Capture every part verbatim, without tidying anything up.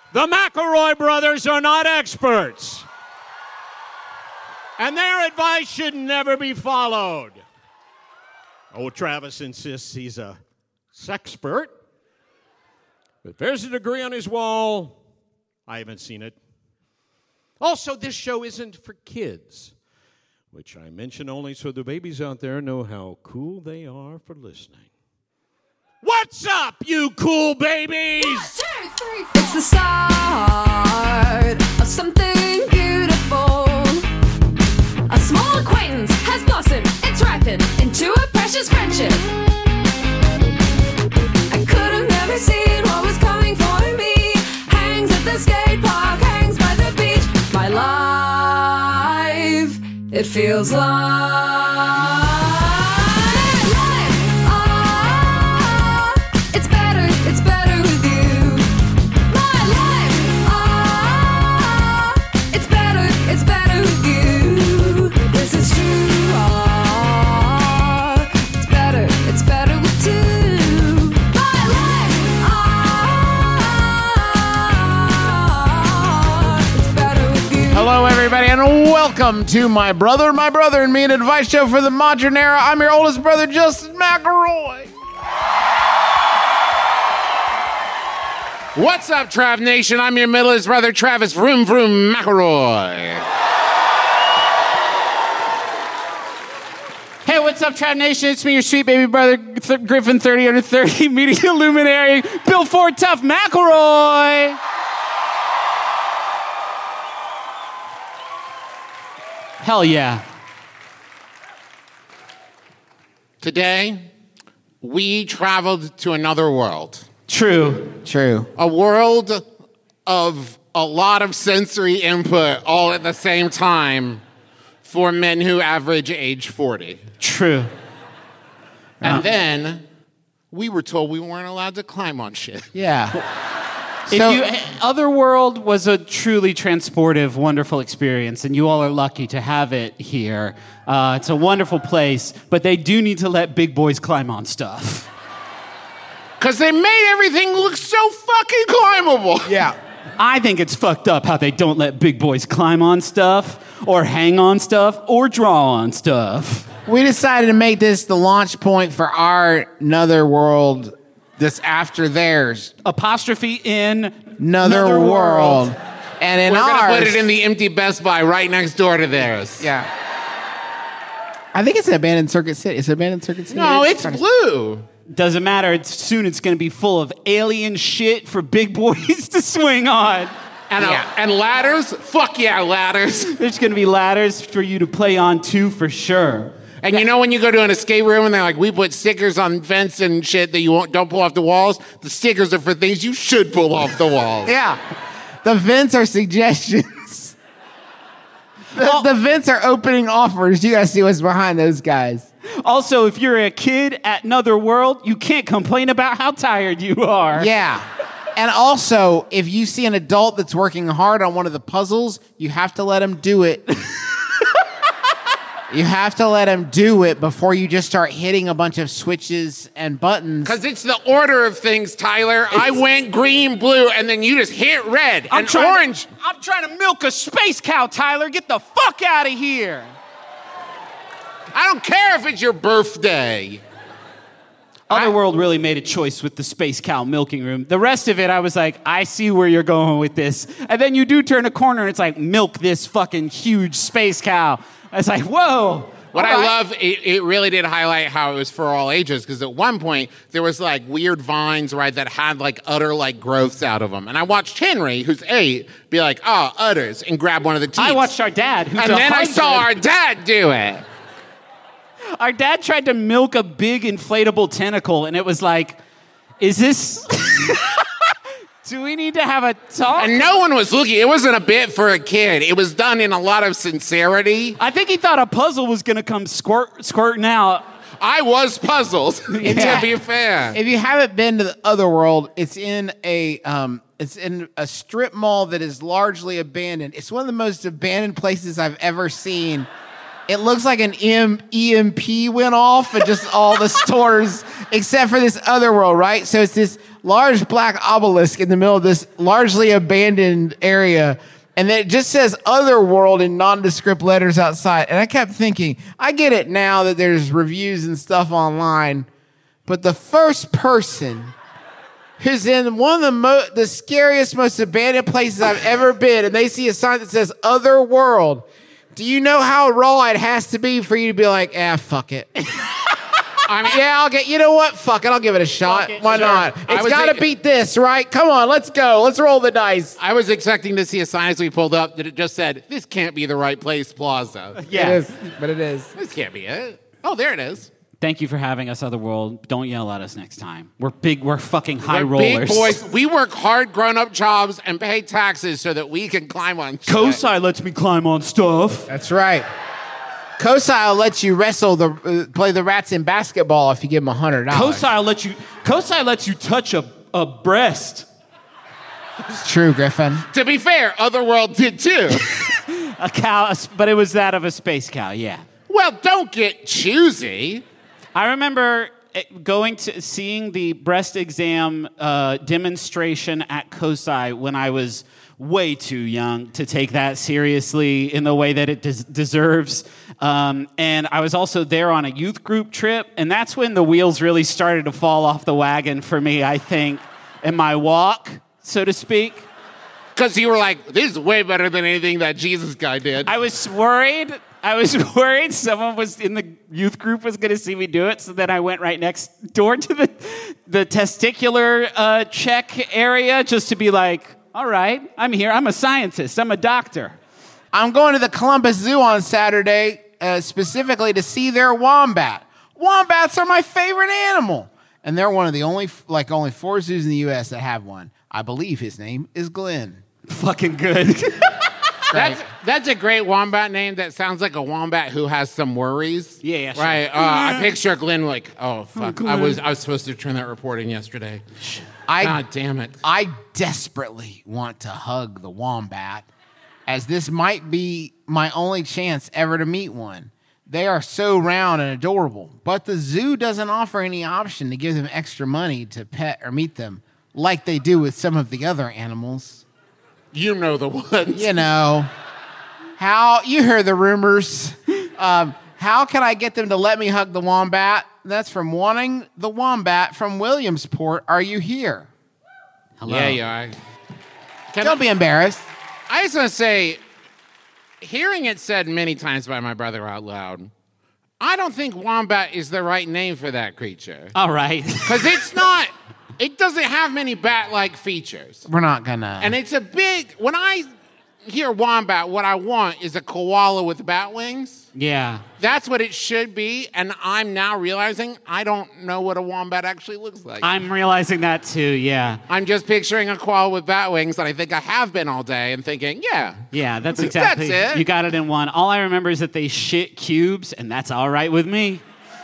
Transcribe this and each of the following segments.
The McElroy brothers are not experts. And their advice should never be followed. Oh, Travis insists he's a sexpert. But there's a degree on his wall. I haven't seen it. Also, this show isn't for kids, which I mention only so the babies out there know how cool they are for listening. What's up, you cool babies? One, two, three, four. It's the start of something beautiful. A small acquaintance has blossomed, it's ripened into a precious friendship. I could have never seen what was coming for me. Hangs at the skate park, hangs by the beach. My life, it feels like Hello, everybody, and welcome to My Brother, My Brother and Me, an advice show for the modern era. I'm your oldest brother, Justin McElroy. What's up, Trav Nation? I'm your middle-aged brother, Travis Vroom Vroom McElroy. Hey, what's up, Trav Nation? It's me, your sweet baby brother, Th- Griffin thirty under thirty, media luminary, Bill Ford Tough McElroy. Hell yeah. Today, we traveled to another world. True. True. A world of a lot of sensory input all at the same time for men who average age forty. True. And Uh, then we were told we weren't allowed to climb on shit. Yeah. If So- you, Otherworld was a truly transportive, wonderful experience, and you all are lucky to have it here. Uh, it's a wonderful place, but they do need to let big boys climb on stuff. Because they made everything look so fucking climbable. Yeah. I think it's fucked up how they don't let big boys climb on stuff, or hang on stuff, or draw on stuff. We decided to make this the launch point for our Another World, this after theirs. Apostrophe in Another, Another world. World. And in We're ours... going to put it in the empty Best Buy right next door to theirs. Yeah. I think it's an abandoned Circuit City. It's an abandoned Circuit City. No, it's blue. Doesn't matter. It's, soon it's going to be full of alien shit for big boys to swing on. And, uh, Yeah. and ladders? Fuck yeah, ladders. There's going to be ladders for you to play on too, for sure. And you know when you go to an escape room and they're like, we put stickers on vents and shit that you won't, don't pull off the walls? The stickers are for things you should pull off the walls. Yeah. The vents are suggestions. the, the vents are opening offers. You gotta see what's behind those guys. Also, if you're a kid at Another World, you can't complain about how tired you are. Yeah. And also, if you see an adult that's working hard on one of the puzzles, you have to let him do it. You have to let him do it before you just start hitting a bunch of switches and buttons. Because it's the order of things, Tyler. I went green, blue, and then you just hit red I'm and trying to- orange. I'm trying to milk a space cow, Tyler. Get the fuck out of here. I don't care if it's your birthday. Otherworld really made a choice with the space cow milking room. The rest of it, I was like, I see where you're going with this. And then you do turn a corner and it's like, milk this fucking huge space cow. I was like, whoa. What all I right. love, it, it really did highlight how it was for all ages, because at one point, there was like weird vines, right, that had like udder like growths out of them. And I watched Henry, who's eight, be like, oh, udders, and grab one of the teeth. I watched our dad, who's And a then I hundred. saw our dad do it. Our dad tried to milk a big inflatable tentacle, and it was like, is this... Do we need to have a talk? And no one was looking. It wasn't a bit for a kid. It was done in a lot of sincerity. I think he thought a puzzle was going to come squirt, squirting out. I was puzzled, Yeah. to be fair. If you haven't been to the other world, it's in a um, it's in a strip mall that is largely abandoned. It's one of the most abandoned places I've ever seen It looks like an M- E M P went off and just all the stores, except for this other world, right? So it's this large black obelisk in the middle of this largely abandoned area. And then it just says other world in nondescript letters outside. And I kept thinking, I get it now that there's reviews and stuff online. But the first person who's in one of the mo- the scariest, most abandoned places I've ever been, and they see a sign that says other world, do you know how raw it has to be for you to be like, ah, fuck it? I mean, yeah, I'll get, you know what? Fuck it, I'll give it a shot. it, Why sure. not? I It's was got to thinking- beat this, right? Come on, let's go. Let's roll the dice. I was expecting to see a sign as we pulled up that it just said, "This can't be the right place, Plaza." Yeah. It is, but it is. This can't be it. Oh, there it is. Thank you for having us, Otherworld. Don't yell at us next time. We're big, we're fucking high We're rollers. big boys. We work hard grown-up jobs and pay taxes so that we can climb on shit. Kosai lets me climb on stuff. That's right. Kosai will let you wrestle the uh, play the rats in basketball if you give them a hundred dollars. Kosai lets you Kosai lets you touch a, a breast. It's true, Griffin. To be fair, Otherworld did too. A cow, but it was that of a space cow, yeah. Well, don't get choosy. I remember it- going to seeing the breast exam uh, demonstration at Kosai when I was way too young to take that seriously in the way that it des- deserves. Um, and I was also there on a youth group trip, and that's when the wheels really started to fall off the wagon for me, I think, in my walk, so to speak. Because you were like, this is way better than anything that Jesus guy did. I was worried. I was worried someone was in the youth group was going to see me do it, so then I went right next door to the the testicular uh, check area just to be like, all right, I'm here. I'm a scientist. I'm a doctor. I'm going to the Columbus Zoo on Saturday uh, specifically to see their wombat. Wombats are my favorite animal, and they're one of the only like only four zoos in the U S that have one. I believe his name is Glenn. Fucking good. That's, that's a great wombat name. That sounds like a wombat who has some worries. Yeah, yeah, sure. Right. Uh, I picture Glenn like, oh fuck, I was I was supposed to turn that report in yesterday. I God damn it. I desperately want to hug the wombat, as this might be my only chance ever to meet one. They are so round and adorable, but the zoo doesn't offer any option to give them extra money to pet or meet them, like they do with some of the other animals. You know the ones. You know, how you hear the rumors. Um, how can I get them to let me hug the wombat? That's from Wanting the Wombat from Williamsport. Are you here? Hello. Yeah, yeah. Can Don't be embarrassed. I just want to say, hearing it said many times by my brother out loud, I don't think wombat is the right name for that creature. All right. Because it's not, it doesn't have many bat-like features. We're not gonna. And it's a big, when I hear wombat, what I want is a koala with bat wings. Yeah. That's what it should be, and I'm now realizing I don't know what a wombat actually looks like. I'm realizing that too, yeah. I'm just picturing a koala with bat wings that I think I have been all day and thinking, yeah. Yeah, that's exactly. That's it. You got it in one. All I remember is that they shit cubes, and that's all right with me.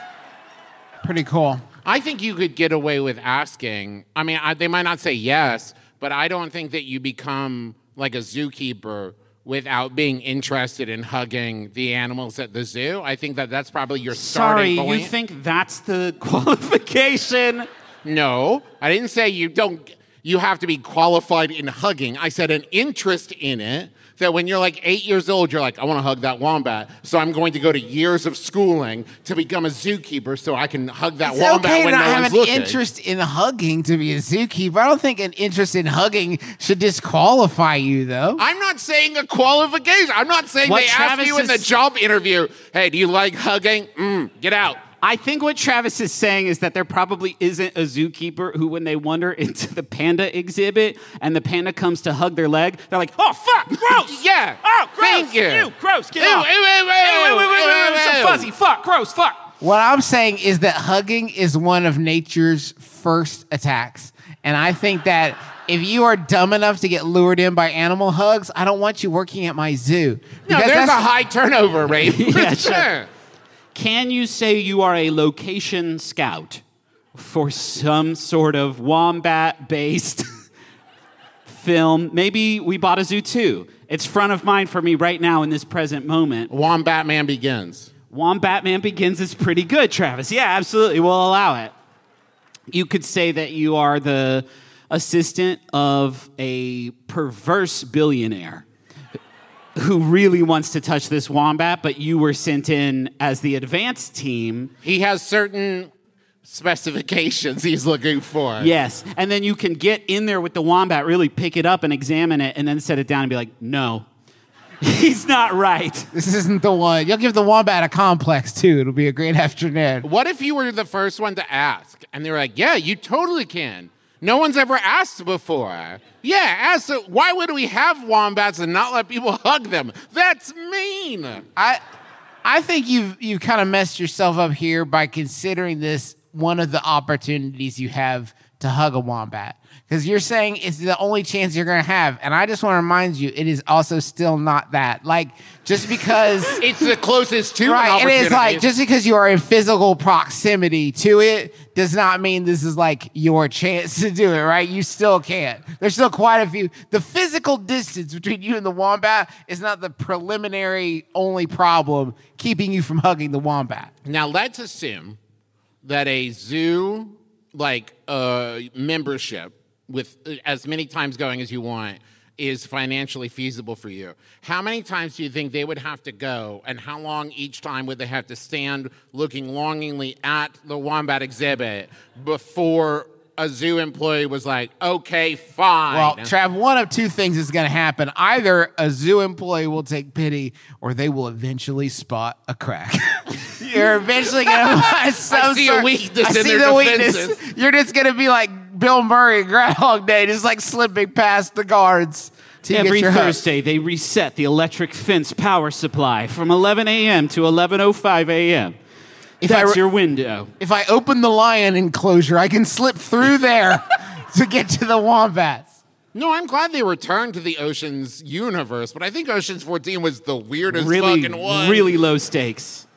Pretty cool. I think you could get away with asking. I mean, I, they might not say yes, but I don't think that you become like a zookeeper without being interested in hugging the animals at the zoo. I think that that's probably your Sorry, starting point. you think that's the qualification? No, I didn't say you don't. You have to be qualified in hugging. I said an interest in it. That when you're like eight years old, you're like, I want to hug that wombat. So I'm going to go to years of schooling to become a zookeeper so I can hug that It's wombat okay to when not no have one's an looking. interest in hugging to be a zookeeper. I don't think an interest in hugging should disqualify you, though. I'm not saying a qualification. I'm not saying What they Travis ask you in the is- job interview, hey, do you like hugging? Mm, get out. I think what Travis is saying is that there probably isn't a zookeeper who, when they wander into the panda exhibit and the panda comes to hug their leg, they're like, oh, fuck, gross. Yeah. Oh, gross. Thank you. Ew, gross. Get Ew, off. ew, ew, ew, Ew, ew, ew, ew, ew, ew, ew, so ew. fuzzy. Fuck, gross, fuck. What I'm saying is that hugging is one of nature's first attacks. And I think that if you are dumb enough to get lured in by animal hugs, I don't want you working at my zoo. No, Because there's a that's- high turnover rate. for Yeah, sure. sure. Can you say you are a location scout for some sort of wombat-based film. Maybe we bought a zoo too. It's front of mind for me right now in this present moment. Wombat Man Begins. Wombat Man Begins is pretty good, Travis. Yeah, absolutely. We'll allow it. You could say that you are the assistant of a perverse billionaire who really wants to touch this wombat, but you were sent in as the advanced team. He has certain specifications he's looking for. Yes, and then you can get in there with the wombat, really pick it up and examine it, and then set it down and be like, no, he's not right. This isn't the one. You'll give the wombat a complex, too. It'll be a great afternoon. What if you were the first one to ask? And they were like, yeah, you totally can. No one's ever asked before. Yeah, ask. Why would we have wombats and not let people hug them? That's mean. I I think you've you've kind of messed yourself up here by considering this one of the opportunities you have to hug a wombat. Because you're saying it's the only chance you're going to have. And I just want to remind you, it is also still not that. Like, just because... It's the closest to right, an it opportunity. is like, just because you are in physical proximity to it does not mean this is like your chance to do it, right? You still can't. There's still quite a few. The physical distance between you and the wombat is not the preliminary only problem keeping you from hugging the wombat. Now, let's assume that a zoo, like, uh, membership with as many times going as you want is financially feasible for you. How many times do you think they would have to go, and how long each time would they have to stand looking longingly at the wombat exhibit before a zoo employee was like, okay, fine? Well, Trav, one of two things is going to happen. Either a zoo employee will take pity, or they will eventually spot a crack. You're eventually going to find some I see sort, a weakness I in see their the defenses. weakness. You're just going to be like Bill Murray in Groundhog Day, just like slipping past the guards. To Every get your Thursday, they reset the electric fence power supply from eleven a.m. to eleven oh five a.m. If I That's re- your window. If I open the lion enclosure, I can slip through there to get to the wombats. No, I'm glad they returned to the Ocean's universe, but I think Ocean's fourteen was the weirdest Really, fucking one. really low stakes.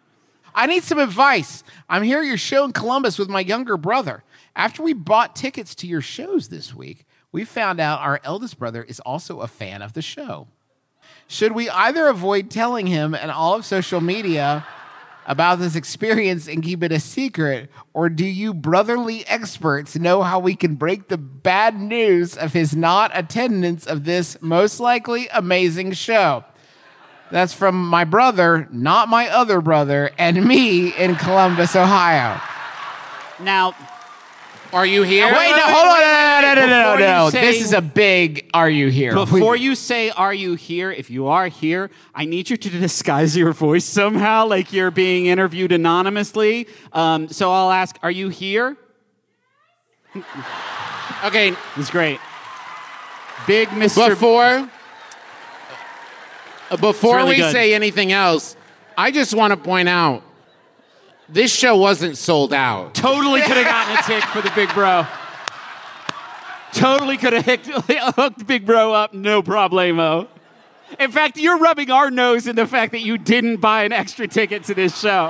I need some advice. I'm here at your show in Columbus with my younger brother. After we bought tickets to your shows this week, we found out our eldest brother is also a fan of the show. Should we either avoid telling him and all of social media about this experience and keep it a secret, or do you brotherly experts know how we can break the bad news of his not attendance of this most likely amazing show? That's from my brother, not my other brother, and me in Columbus, Ohio. Now, Are you here? Wait, no, hold on, no, no, no, no, no, Before no. you say- This is a big "Are you here?" before you say, are you here? If you are here, I need you to disguise your voice somehow, like you're being interviewed anonymously. Um, so I'll ask, are you here? Okay, It's great. Big Mister before uh, before really we good. say anything else, I just want to point out this show wasn't sold out. Totally could have gotten a tick for the big bro. Totally could have hooked, hooked big bro up, no problemo. In fact, you're rubbing our nose in the fact that you didn't buy an extra ticket to this show.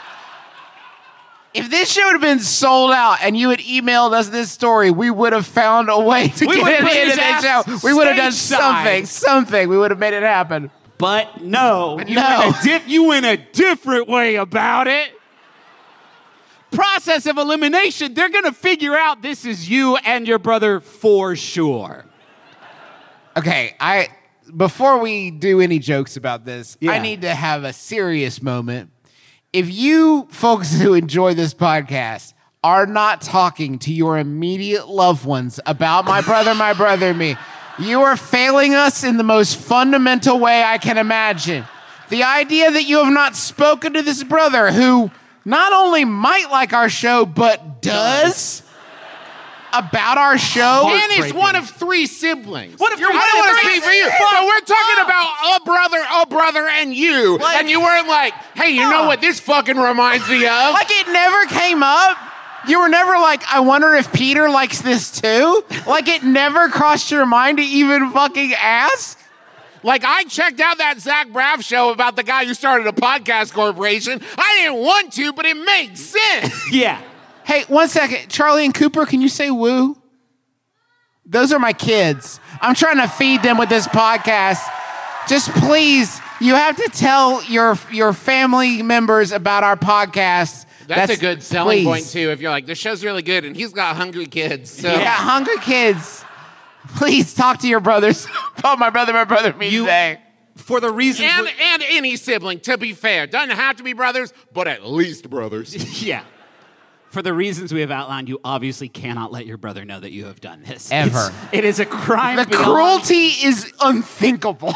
If this show had been sold out and you had emailed us this story, we would have found a way to We get would it put into his the ass show. We would have done stateside. something, something. We would have made it happen. But no, you, No. Went a di- you went a different way about it. Process of elimination, they're going to figure out this is you and your brother for sure. Okay, I before we do any jokes about this, Yeah. I need to have a serious moment. If you folks who enjoy this podcast are not talking to your immediate loved ones about my brother, my brother, me, you are failing us in the most fundamental way I can imagine. The idea that you have not spoken to this brother who not only might like our show, but does about our show. And he's one of three siblings. What if You're you're one one of of three three? for you? Fuck. So we're talking about a brother, a brother, and you. Like- and you weren't like, hey, you know Huh. what this fucking reminds me of? Like it never came up. You were never like, I wonder if Peter likes this too? Like it never crossed your mind to even fucking ask? Like, I checked out that Zach Braff show about the guy who started a podcast corporation. I didn't want to, but it made sense. Yeah. Hey, one second. Charlie and Cooper, can you say woo? Those are my kids. I'm trying to feed them with this podcast. Just please, you have to tell your your family members about our podcast. That's, That's a good selling please. point, too, if you're like, this show's really good, and he's got hungry kids. So. Yeah, hungry kids. Please talk to your brothers. Oh, my brother, my brother, me You- today. For the reasons. And, we're- and any sibling, to be fair. Doesn't have to be brothers, but at least brothers. yeah. For the reasons we have outlined, you obviously cannot let your brother know that you have done this. Ever. It's- it is a crime. The beyond- cruelty is unthinkable.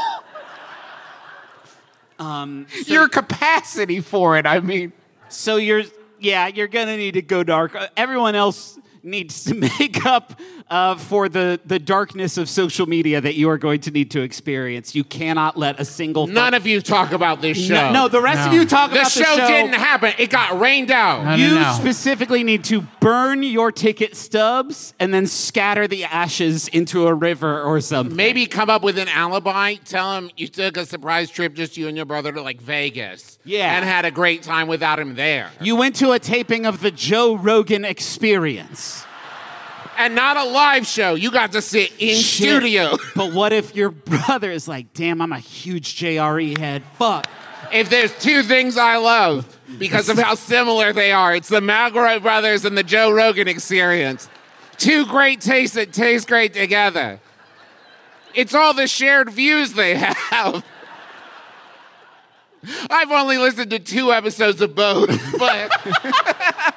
Um, so, Your capacity for it, I mean. so you're, yeah, you're gonna need to go dark. Uh, Everyone else needs to make up uh, for the the darkness of social media that you are going to need to experience. You cannot let a single. None of you talk about this show. No, no, the rest of No. you talk the about show, the show. didn't happen. It got rained out. No, no, You no. specifically need to burn your ticket stubs and then scatter the ashes into a river or something. Maybe come up with an alibi. Tell him you took a surprise trip, just you and your brother, to like Vegas. Yeah. And had a great time without him there. You went to a taping of the Joe Rogan Experience. And not a live show. You got to sit in studio. But what if your brother is like, damn, I'm a huge J R E head. Fuck. If there's two things I love because of how similar they are, it's the McElroy brothers and the Joe Rogan Experience. Two great tastes that taste great together. It's all the shared views they have. I've only listened to two episodes of both, but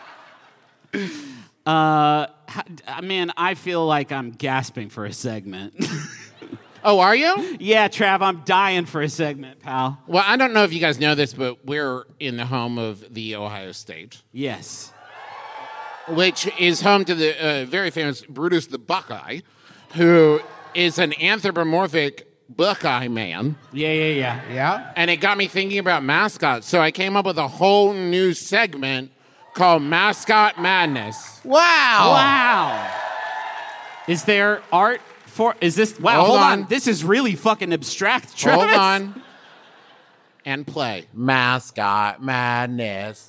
Uh, man, I feel like I'm gasping for a segment. oh, are you? Yeah, Trav, I'm dying for a segment, pal. Well, I don't know if you guys know this, but we're in the home of the Ohio State, Yes. which is home to the uh, very famous Brutus the Buckeye, who is an anthropomorphic Buckeye man. Yeah, yeah, yeah. Yeah? And it got me thinking about mascots. So I came up with a whole new segment called Mascot Madness. Wow. Wow. Is there art for, is this, wow, Hold hold, on. on. This is really fucking abstract, Travis. Hold on. And play. Mascot Madness.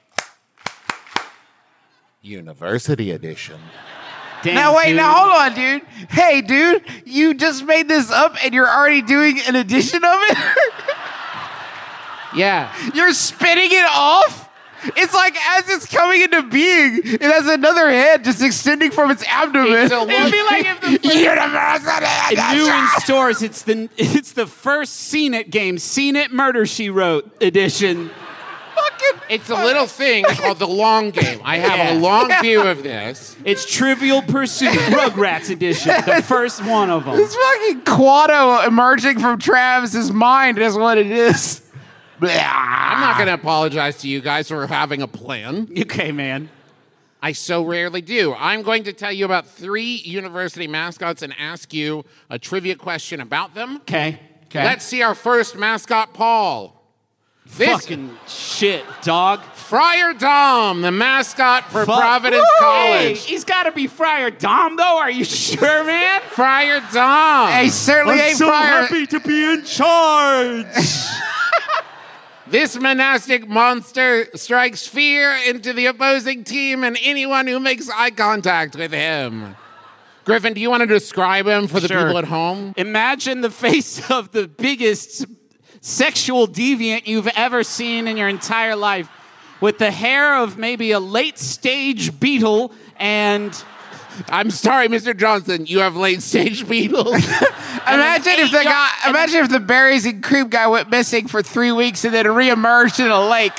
University Edition. Damn, Now, wait, dude. now, hold on, dude. Hey, dude, you just made this up and you're already doing an edition of it? Yeah. You're spinning it off? It's like as it's coming into being, it has another head just extending from its abdomen. It's a It'd look- be like if the University New in Edition. stores, it's the it's the first Seen It game, Seen It Murder She Wrote edition. Fucking It's a little thing called the long game. I have Yeah. a long view of this. It's Trivial Pursuit Rugrats edition, the first one of them. It's fucking Quado emerging from Travis's mind is what it is. I'm not going to apologize to you guys for having a plan. Okay, man. I so rarely do. I'm going to tell you about three university mascots and ask you a trivia question about them. Okay. Okay. Let's see our first mascot, Paul. This Fucking shit, dog. Friar Dom, the mascot for Fuck. Providence Hey, College. he's got to be Friar Dom, though. Are you sure, man? Friar Dom. Hey, certainly ain't fire. to be in charge. This monastic monster strikes fear into the opposing team and anyone who makes eye contact with him. Griffin, do you want to describe him for the Sure. people at home? Imagine the face of the biggest sexual deviant you've ever seen in your entire life, with the hair of maybe a late stage beetle and I'm sorry, Mister Johnson, you have late stage beetles. Imagine if the guy, imagine if the berries and cream guy went missing for three weeks and then reemerged in a lake.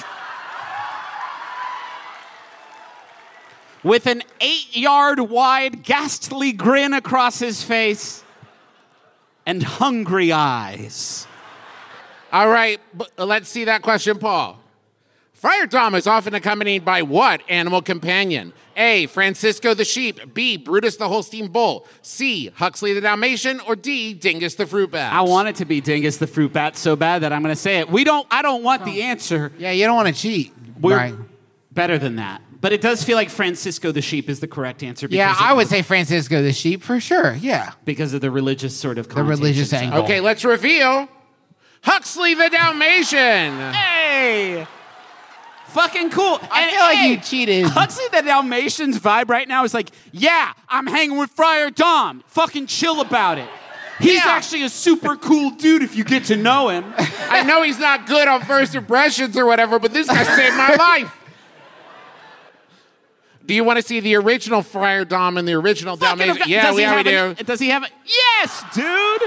with an eight yard wide ghastly grin across his face and hungry eyes. All right, but let's see that question, Paul. Friar Dom is often accompanied by what animal companion? A, Francisco the sheep. B, Brutus the Holstein bull. C, Huxley the Dalmatian. Or D, Dingus the fruit bat. I want it to be Dingus the fruit bat so bad that I'm going to say it. We don't. I don't want the answer. Yeah, you don't want to cheat. We're right. better than that. But it does feel like Francisco the sheep is the correct answer. Because Yeah, of, I would say Francisco the sheep for sure. Yeah. because of the religious sort of The religious connotations. angle. Okay, let's reveal Huxley the Dalmatian. Hey, Fucking cool. I And, feel like hey, you cheated. Huxley the Dalmatian's vibe right now is like, yeah, I'm hanging with Friar Dom. Fucking chill about it. He's Yeah. actually a super cool dude if you get to know him. I know he's not good on first impressions or whatever, but this guy saved my life. Do you want to see the original Friar Dom and the original Fucking Dalmatian? of- Yeah, does we he already have do. an- Does he have a... Yes, dude.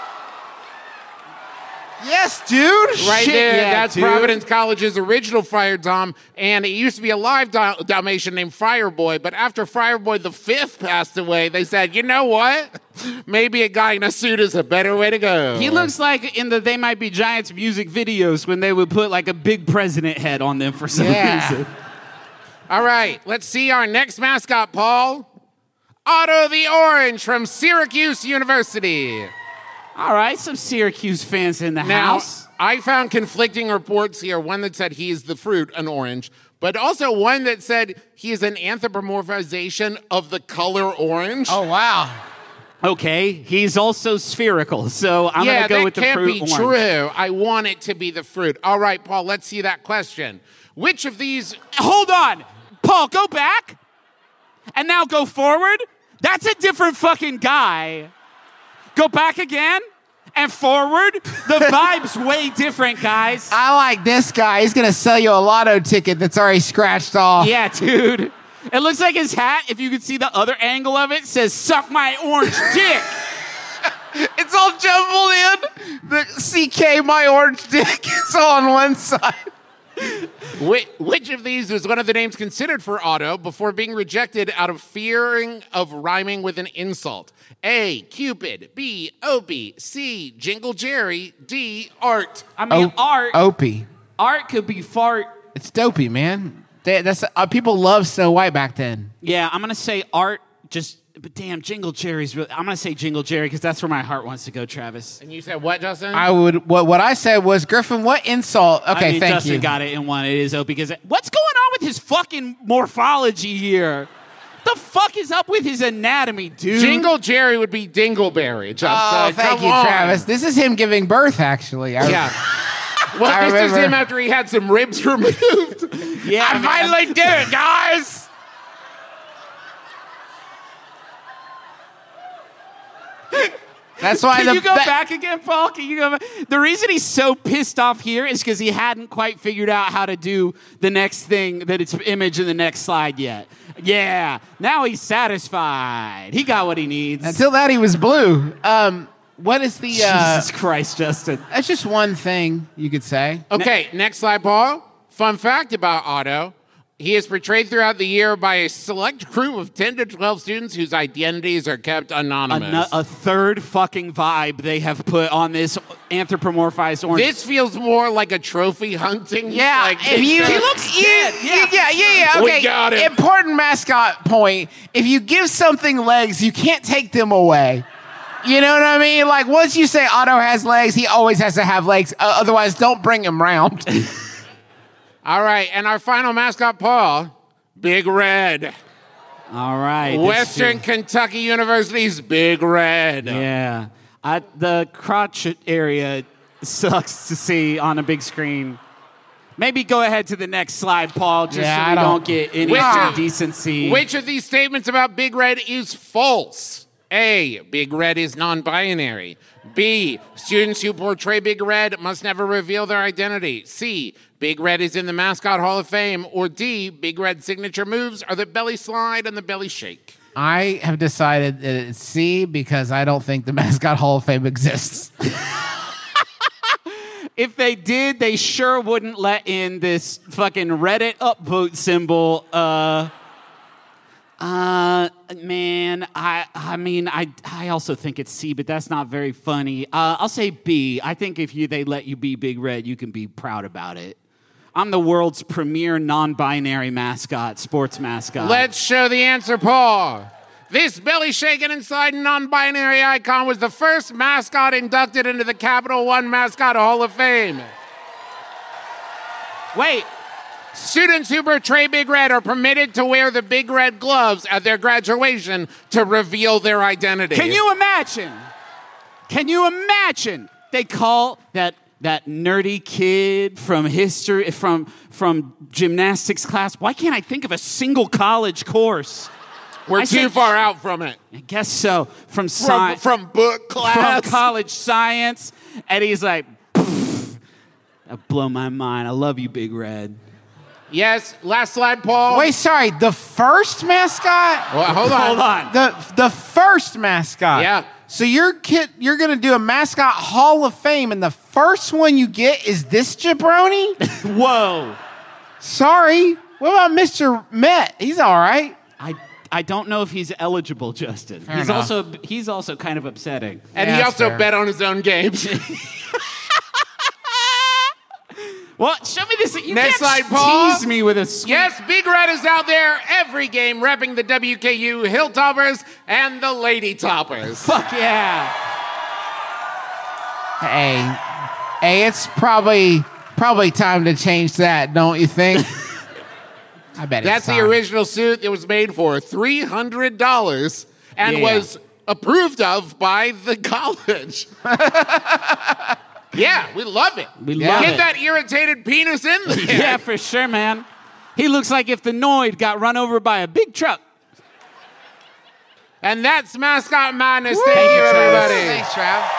Yes, dude. Right Shit, there, yeah, that's dude. Providence College's original Friar Dom, and it used to be a live Dal- Dalmatian named Friar Boy, but after Friar Boy the Fifth passed away, they said, you know what? Maybe a guy in a suit is a better way to go. He looks like in the They Might Be Giants music videos when they would put like a big president head on them for some Yeah. reason. All right, let's see our next mascot, Paul. Otto the Orange from Syracuse University. All right, some Syracuse fans in the Now, house. I found conflicting reports here. One that said he is the fruit, an orange, but also one that said he is an anthropomorphization of the color orange. Oh wow. Okay, he's also spherical, so I'm yeah, gonna go that with the can't fruit be orange. true. I want it to be the fruit. All right, Paul, let's see that question. Which of these... Hold on, Paul, go back, and now go forward. That's a different fucking guy. Go back again and forward. The vibe's way different, guys. I like this guy. He's gonna sell you a lotto ticket that's already scratched off. Yeah, dude. It looks like his hat, if you could see the other angle of it, says, suck my orange dick. It's all jumbled in. The C K, my orange dick, is all on one side. Which, which of these was one of the names considered for Otto before being rejected out of fearing of rhyming with an insult? A, Cupid. B, Opie. C, Jingle Jerry. D, Art. I mean, Oh, art Opie. art could be fart. It's dopey, man. They, that's uh, people loved Snow White back then. Yeah, I'm going to say art just, but damn, Jingle Jerry's really, I'm going to say Jingle Jerry because that's where my heart wants to go, Travis. And you said what, Justin? I would. What what I said was, Griffin. What insult? Okay, I mean, thank Justin you. got it in one. It is Opie because what's going on with his fucking morphology here? The fuck is up with his anatomy, dude? Jingle Jerry would be Dingleberry, Justin. Oh, thank Come you, on. Travis. This is him giving birth, actually. I, Yeah. Well, I this is remember. him after he had some ribs removed. Yeah, I man. finally did it, guys. That's why Can the you go ba- back again, Paul? Can you go back? The reason he's so pissed off here is because he hadn't quite figured out how to do the next thing that it's image in the next slide yet. Yeah, now he's satisfied. He got what he needs. Until that, he was blue. Um, what is the? Uh, Jesus Christ, Justin. that's just one thing you could say. Okay, next slide, Paul. Fun fact about Otto. He is portrayed throughout the year by a select group of ten to twelve students whose identities are kept anonymous. A, a third fucking vibe they have put on this anthropomorphized orange. This feels more like a trophy hunting. Yeah, like, if you, He looks you, dead, you- yeah. yeah, yeah, yeah. We Okay, got him. important mascot point. If you give something legs, you can't take them away. You know what I mean? Like once you say Otto has legs, he always has to have legs. Uh, otherwise, don't bring him round. All right, and our final mascot, Paul, Big Red. All right. this Western shit- Kentucky University's Big Red. Yeah. I, the crotch area sucks to see on a big screen. Maybe go ahead to the next slide, Paul, just Yeah, so I we don't, don't- get any Which- indecency. Which of these statements about Big Red is false? A, Big Red is non-binary. B, students who portray Big Red must never reveal their identity. C, Big Red is in the Mascot Hall of Fame. Or D, Big Red's signature moves are the belly slide and the belly shake. I have decided that it's C because I don't think the mascot Hall of Fame exists. If they did, they sure wouldn't let in this fucking Reddit upvote symbol. Uh, uh, man, I, I mean, I, I also think it's C, but that's not very funny. Uh, I'll say B. I think if you they let you be Big Red, you can be proud about it. I'm the world's premier non-binary mascot, sports mascot. Let's show the answer, Paul. This belly shaking inside non-binary icon was the first mascot inducted into the Capital One Mascot Hall of Fame. Wait. Students who portray Big Red are permitted to wear the Big Red gloves at their graduation to reveal their identity. Can you imagine? Can you imagine? They call that that nerdy kid from history, from, from gymnastics class. Why can't I think of a single college course? We're I too said- far out from it. I guess so. From From, science. from book class. From college science. And he's like, "Pfft, that blow my mind. I love you, Big Red." Yes, last slide, Paul. Wait, sorry. The first mascot? Well, hold on. Hold on. The the first mascot. Yeah. So you're kid, you're gonna do a mascot Hall of Fame, and the first one you get is this jabroni? Whoa. Sorry. What about Mister Met? He's all right. I I don't know if he's eligible, Justin. Fair he's enough. also he's also kind of upsetting. And Yeah, he that's also fair. bet on his own games. Well, show me this. You Next can't slide, Paul. tease me with a sweet. Yes, Big Red is out there every game repping the W K U Hilltoppers and the Lady Toppers. Fuck yeah. Hey, hey, it's probably probably time to change that, don't you think? I bet That's it's the time. original suit. It was made for three hundred dollars and Yeah. was approved of by the college. Yeah, we love it. We love Get it. that irritated penis in there. Yeah, for sure, man. He looks like if the Noid got run over by a big truck. And that's Mascot Madness. Thank you, Travis. everybody. Thanks, Trav.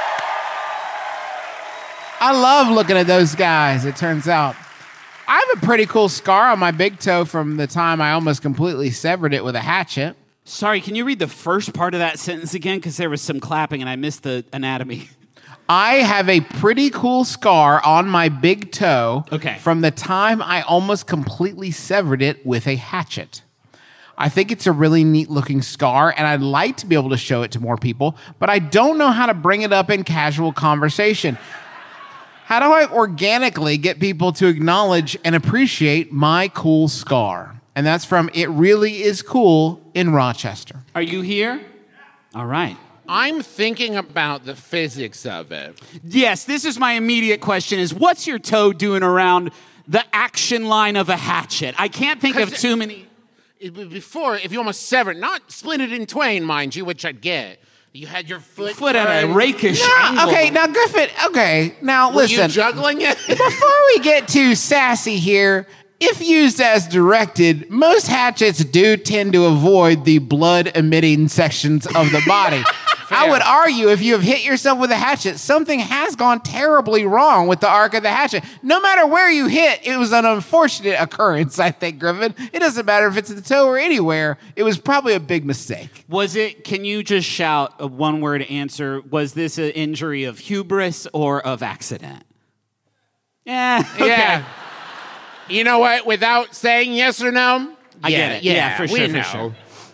I love looking at those guys, it turns out. I have a pretty cool scar on my big toe from the time I almost completely severed it with a hatchet. Sorry, can you read the first part of that sentence again? Because there was some clapping and I missed the anatomy. I have a pretty cool scar on my big toe Okay. from the time I almost completely severed it with a hatchet. I think it's a really neat looking scar, and I'd like to be able to show it to more people, but I don't know how to bring it up in casual conversation. How do I organically get people to acknowledge and appreciate my cool scar? And that's from It Really Is Cool in Rochester. Are you here? All right. I'm thinking about the physics of it. Yes, this is my immediate question is what's your toe doing around the action line of a hatchet? I can't think of 'Cause too many. It- Before, if you almost severed, not split it in twain, mind you, which I'd get. You had your foot, Foot at a turned. rakish No, angle. okay, now Griffin, okay, now Were listen. you juggling it? Before we get too sassy here, if used as directed, most hatchets do tend to avoid the blood-emitting sections of the body. I would argue if you have hit yourself with a hatchet, something has gone terribly wrong with the arc of the hatchet. No matter where you hit, it was an unfortunate occurrence, I think, Griffin. It doesn't matter if it's the toe or anywhere. It was probably a big mistake. Was it, can you just shout a one word answer? Was this an injury of hubris or of accident? Yeah. Okay. Yeah. You know what? Without saying yes or no, I yeah, get it. Yeah, for we sure, for know. sure.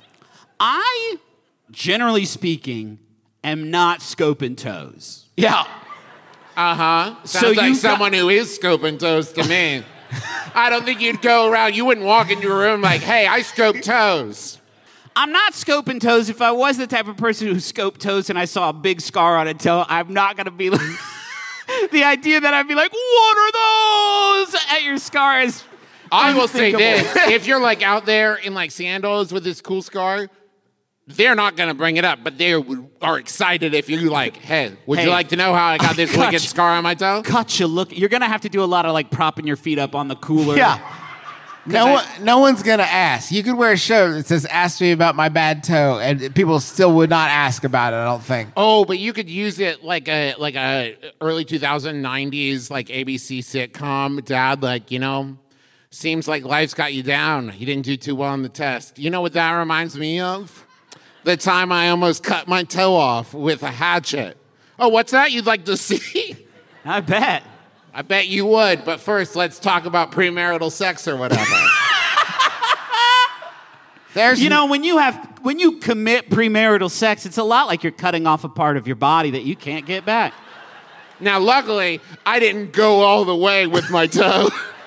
I, generally speaking, am not scoping toes. Yeah. Uh huh. So Sounds like you someone who is scoping toes to me. I don't think you'd go around. You wouldn't walk into a room like, "Hey, I scope toes." I'm not scoping toes. If I was the type of person who scoped toes and I saw a big scar on a toe, I'm not going to be like... the idea that I'd be like, what are those? At your scar is I will say unthinkable. this: if you're like out there in like sandals with this cool scar, they're not going to bring it up, but they are excited if you like, "Hey, would Hey, you like to know how I got this got wicked you. scar on my toe?" Cut you look. You're going to have to do a lot of like propping your feet up on the cooler. Yeah. No I- one, no one's gonna ask. You could wear a shirt that says "Ask me about my bad toe," and people still would not ask about it. I don't think. Oh, but you could use it like a like a early two thousand nineties like A B C sitcom. Dad, like, you know, seems like life's got you down. You didn't do too well on the test. You know what that reminds me of? The time I almost cut my toe off with a hatchet. Oh, what's that? You'd like to see? I bet. I bet you would. But first, let's talk about premarital sex or whatever. There's You know, when you have when you commit premarital sex, it's a lot like you're cutting off a part of your body that you can't get back. Now, luckily, I didn't go all the way with my toe.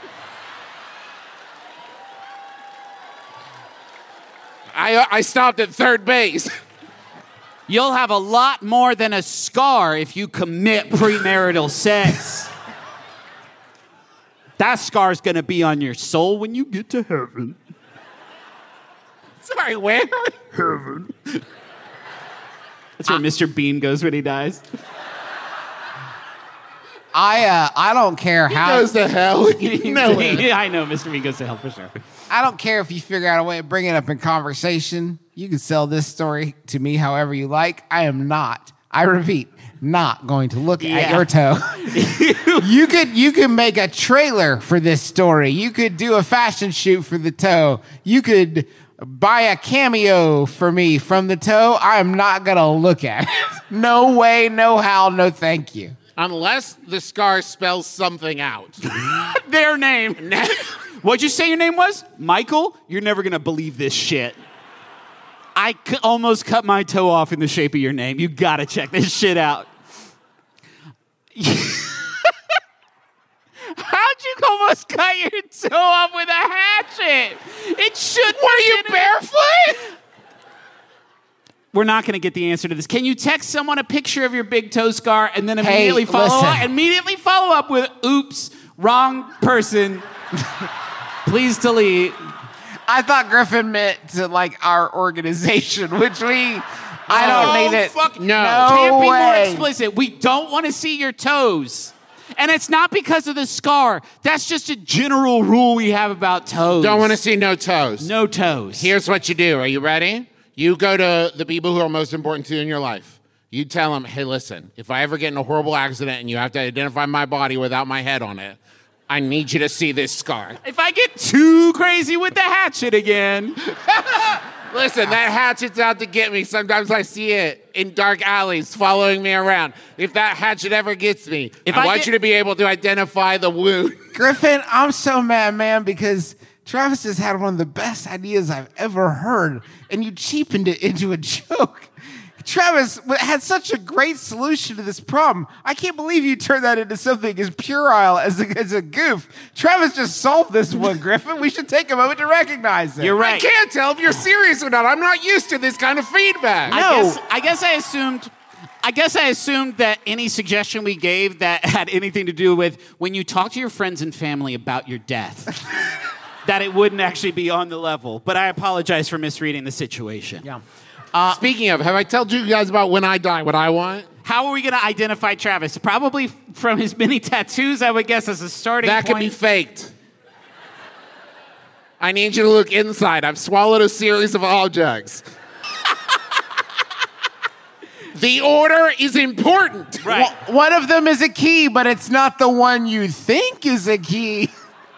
I, I stopped at third base. You'll have a lot more than a scar if you commit premarital sex. That scar's gonna be on your soul when you get to heaven. Sorry, where? That's where Mister Bean goes when he dies. I uh, I don't care how. Goes to hell. No way. Yeah, I know Mister V goes to hell for sure. I don't care if you figure out a way to bring it up in conversation. You can sell this story to me however you like. I am not, I repeat, not going to look Yeah. at your toe. you could you could make a trailer for this story. You could do a fashion shoot for the toe. You could buy a cameo for me from the toe. I am not going to look at it. No way, no how, no thank you. Unless the scar spells something out. Their name. What'd you say your name was? Michael? You're never going to believe this shit. I c- almost cut my toe off in the shape of your name. You got to check this shit out. How'd you almost cut your toe off with a hatchet? It should. Were you barefoot? We're not going to get the answer to this. Can you text someone a picture of your big toe scar and then Hey, immediately follow listen. up? Immediately follow up with, "Oops, wrong person. Please delete." I thought Griffin meant to like our organization, which we. I don't Oh, need it. fuck no. No Can't be more way. explicit. We don't want to see your toes. And it's not because of the scar. That's just a general rule we have about toes. Don't want to see no toes. No toes. Here's what you do. Are you ready? You go to the people who are most important to you in your life. You tell them, hey, listen, if I ever get in a horrible accident and you have to identify my body without my head on it, I need you to see this scar. If I get too crazy with the hatchet again. Listen, that hatchet's out to get me. Sometimes I see it in dark alleys following me around. If that hatchet ever gets me, If I, I want get- you to be able to identify the wound. Griffin, I'm so mad, man, because Travis has had one of the best ideas I've ever heard, and you cheapened it into a joke. Travis had such a great solution to this problem. I can't believe you turned that into something as puerile as a, as a goof. Travis just solved this one, Griffin. We should take a moment to recognize it. You're I right. can't tell if you're serious or not. I'm not used to this kind of feedback. I No. guess, I guess I assumed. I guess I assumed that any suggestion we gave that had anything to do with when you talk to your friends and family about your death, that it wouldn't actually be on the level. But I apologize for misreading the situation. Yeah. Speaking of, have I told you guys about when I die what I want? How are we going to identify Travis? Probably from his many tattoos, I would guess, as a starting That point. could be faked. I need you to look inside. I've swallowed a series of objects. The order is important. Right. One of them is a key, but it's not the one you think is a key.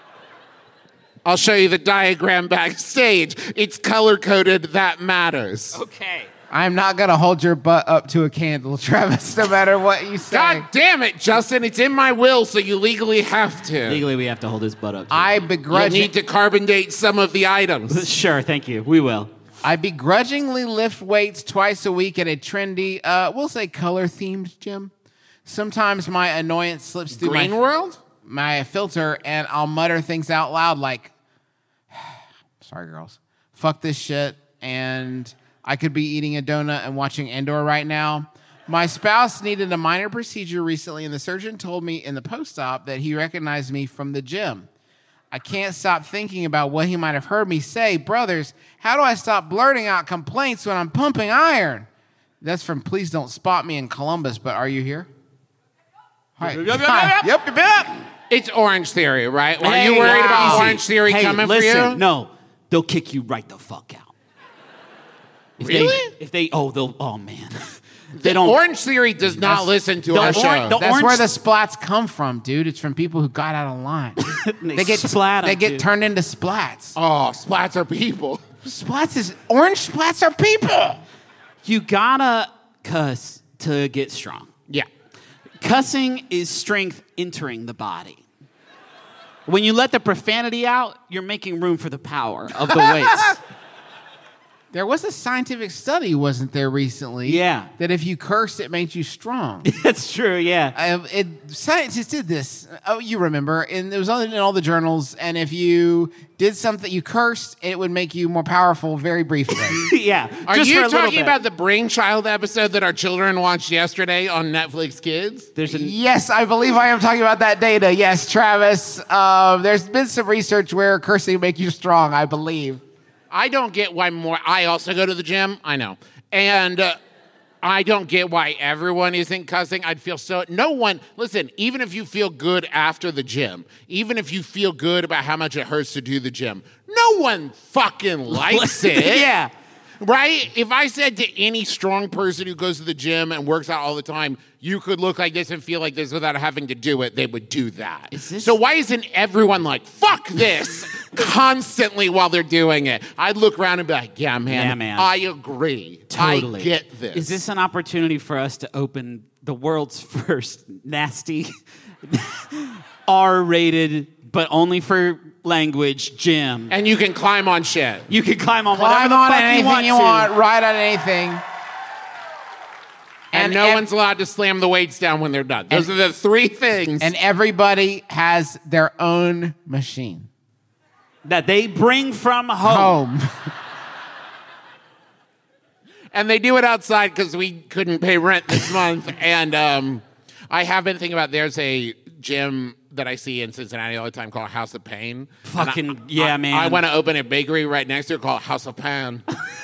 I'll show you the diagram backstage. It's color-coded. That matters. Okay. I'm not going to hold your butt up to a candle, Travis, no matter what you say. God damn it, Justin. It's in my will, so you legally have to. Legally, we have to hold his butt up. to I You'll begrudge need to carbon date some of the items. it. Sure, thank you. We will. I begrudgingly lift weights twice a week at a trendy, uh, we'll say color-themed gym. Sometimes my annoyance slips through Green my, World? my filter, and I'll mutter things out loud like, sorry, girls, fuck this shit, and I could be eating a donut and watching Andor right now. My spouse needed a minor procedure recently, and the surgeon told me in the post-op that he recognized me from the gym. I can't stop thinking about what he might have heard me say. Brothers, how do I stop blurting out complaints when I'm pumping iron? That's from Please Don't Spot Me in Columbus, but are you here? Hi. Yep, yep, yep, Hi. yep. Yep, yep, yep. It's Orange Theory, right? Were Hey, you worried about easy. Orange Theory Hey, coming listen, for you? No, they'll kick you right the fuck out. If Really? They, if they, oh, they'll, oh man, they don't. Orange Theory does not listen to the our or- show. the- That's Orange- where the splats come from, dude. It's from people who got out of line. they, They get splat 'em, They get dude. turned into splats. oh, splats are people. Splats is orange splats are people. You gotta cuss to get strong. Yeah. Cussing is strength entering the body. When you let the profanity out, you're making room for the power of the weights. There was a scientific study, wasn't there, recently? Yeah. That if you cursed, it made you strong. That's true, yeah. Uh, it, scientists did this. Oh, you remember? And it was on, in all the journals. And if you did something, you cursed, it would make you more powerful very briefly. yeah. Are just for you a little talking bit. about the Brainchild episode that our children watched yesterday on Netflix Kids? There's an, Yes, I believe I am talking about that data. Yes, Travis. Uh, there's been some research where cursing make you strong, I believe. I don't get why more. I also go to the gym. I know. And uh, I don't get why everyone isn't cussing. I'd feel so. No one. Listen, even if you feel good after the gym, even if you feel good about how much it hurts to do the gym, no one fucking likes it. Yeah. Right? If I said to any strong person who goes to the gym and works out all the time, you could look like this and feel like this without having to do it, they would do that. Is this- So why isn't everyone like, fuck this, constantly while they're doing it? I'd look around and be like, yeah, man, Yeah, man. I agree. Totally. I get this. Is this an opportunity for us to open the world's first nasty, R-rated, but only for language gym? And you can climb on shit. You can climb on whatever Climb the on fuck anything you want you to. want, ride on anything. And, And no ev- one's allowed to slam the weights down when they're done. Those And- are the three things. And everybody has their own machine. That they bring from home. Home. And they do it outside because we couldn't pay rent this month. And um, I have been thinking about there's a gym that I see in Cincinnati all the time called House of Pain. Fucking- And I- yeah, I- man. I want to open a bakery right next to it called House of Pan.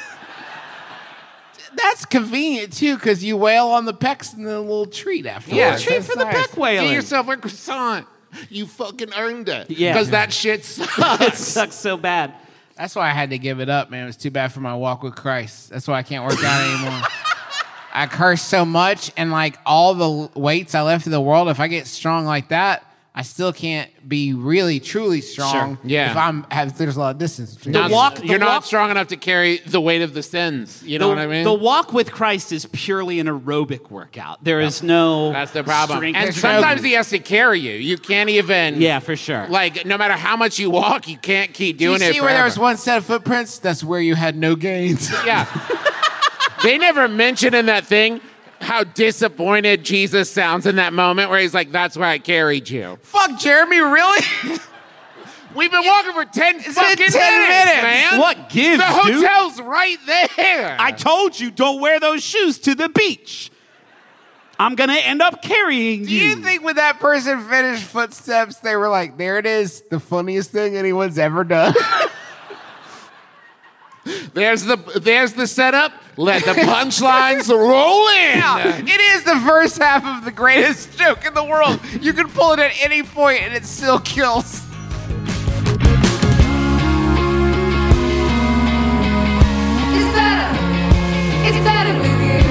That's convenient too, because you wail on the pecs and then a little treat afterwards. Yeah, Treat That's for the nice. peck whaling. Get yourself a croissant. You fucking earned it. Yeah. Because that shit It sucks. sucks so bad. That's why I had to give it up, man. It was too bad for my walk with Christ. That's why I can't work out anymore. I curse so much, and like all the weights I left in the world, if I get strong like that, I still can't be really truly strong. Sure. Yeah. If I'm have there's a lot of distance between Not- us. walk- the you're not walk- strong enough to carry the weight of the sins. You know the, what I mean? The walk with Christ is purely an aerobic workout. There is no That's the problem. strength And training. sometimes he has to carry you. You can't even. Yeah, for sure. Like, no matter how much you walk, you can't keep Do you doing it see where there forever. was one set of footprints? That's where you had no gains. Yeah. They never mention in that thing how disappointed Jesus sounds in that moment where he's like, that's why I carried you. Fuck, Jeremy, really? We've been walking for ten It's fucking been ten minutes, minutes. man. What gives, The dude? hotel's right there. I told you, don't wear those shoes to the beach. I'm gonna end up carrying Do you. you think when that person finished Footsteps, they were like, there it is, the funniest thing anyone's ever done? There's the there's the setup. Let the punchlines roll in. Yeah, it is the first half of the greatest joke in the world. You can pull it at any point and it still kills. It's better. It's better with you.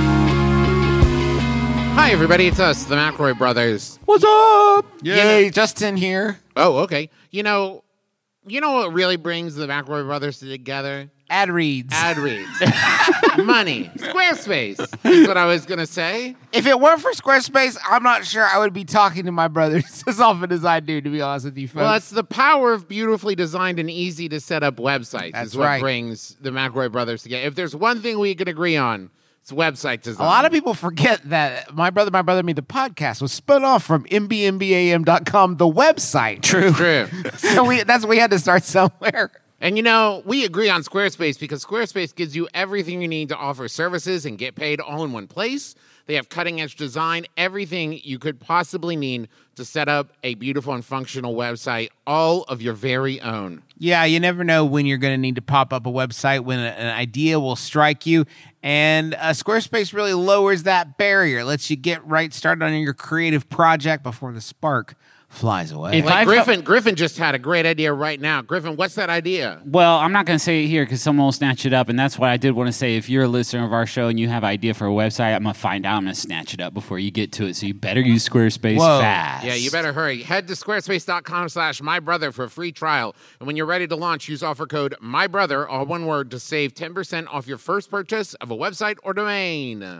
Hi, everybody. It's us, the McElroy brothers. What's up? Yay, Justin here. Oh, okay. You know, you know what really brings the McElroy brothers together? Ad reads. Ad reads. Money. Squarespace is what I was going to say. If it weren't for Squarespace, I'm not sure I would be talking to my brothers as often as I do, to be honest with you folks. Well, it's the power of beautifully designed and easy to set up websites That's is what right. brings the McElroy brothers together. If there's one thing we can agree on, it's website design. A lot of people forget that My Brother, My Brother, Me, the podcast was spun off from M B M B A M dot com, the website. True. True. So we, that's we had to start somewhere. And you know, we agree on Squarespace because Squarespace gives you everything you need to offer services and get paid all in one place. They have cutting edge design, everything you could possibly need to set up a beautiful and functional website, all of your very own. Yeah, you never know when you're going to need to pop up a website, when a- an idea will strike you. And uh, Squarespace really lowers that barrier, lets you get right started on your creative project before the spark flies away. If Like I Griffin, Griffin just had a great idea right now. Griffin, what's that idea? Well, I'm not going to say it here because someone will snatch it up, and that's why I did want to say if you're a listener of our show and you have an idea for a website, I'm going to find out. I'm going to snatch it up before you get to it, so you better use Squarespace Whoa. fast. Yeah, you better hurry. Head to squarespace.com slash mybrother for a free trial. And when you're ready to launch, use offer code MYBROTHER, all one word, to save ten percent off your first purchase of a website or domain.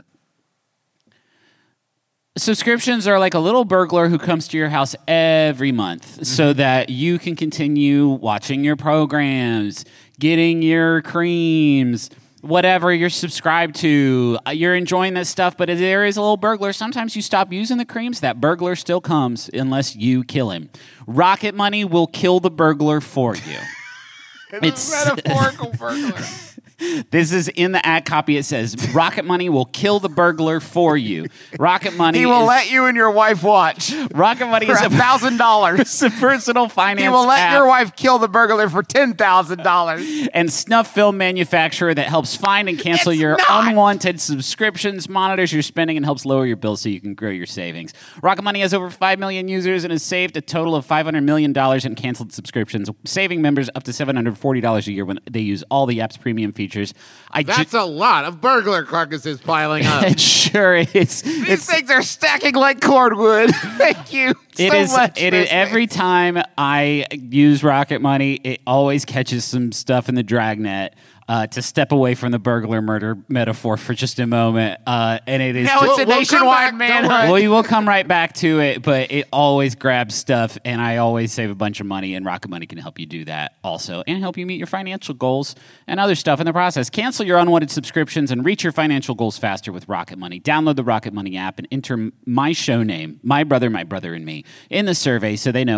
Subscriptions are like a little burglar who comes to your house every month so that you can continue watching your programs, getting your creams, whatever you're subscribed to. Uh, You're enjoying this stuff, but there is a little burglar. Sometimes you stop using the creams, that burglar still comes unless you kill him. Rocket Money will kill the burglar for you. It's metaphorical burglar. This is in the ad copy. It says, Rocket Money will kill the burglar for you. Rocket Money He will is, let you and your wife watch Rocket Money for is a thousand dollars. It's a personal finance He will let app your wife kill the burglar for ten thousand dollars. and snuff film manufacturer that helps find and cancel It's your not. unwanted subscriptions, monitors your spending, and helps lower your bills so you can grow your savings. Rocket Money has over five million users and has saved a total of five hundred million dollars in canceled subscriptions, saving members up to seven hundred forty dollars a year when they use all the app's premium features. I That's ju- a lot of burglar carcasses piling up. It sure is. These It's things are stacking like cordwood. Thank you It so is. much. It is Chris. every time I use Rocket Money, it always catches some stuff in the dragnet. Uh, to step away from the burglar murder metaphor for just a moment, uh, and it is. Now just- it's a We'll- we'll come nationwide back, don't manhunt. well, you will come right back to it, but it always grabs stuff, and I always save a bunch of money, and Rocket Money can help you do that also, and help you meet your financial goals and other stuff in the process. Cancel your unwanted subscriptions and reach your financial goals faster with Rocket Money. Download the Rocket Money app and enter my show name, My Brother, My Brother, and Me, in the survey so they know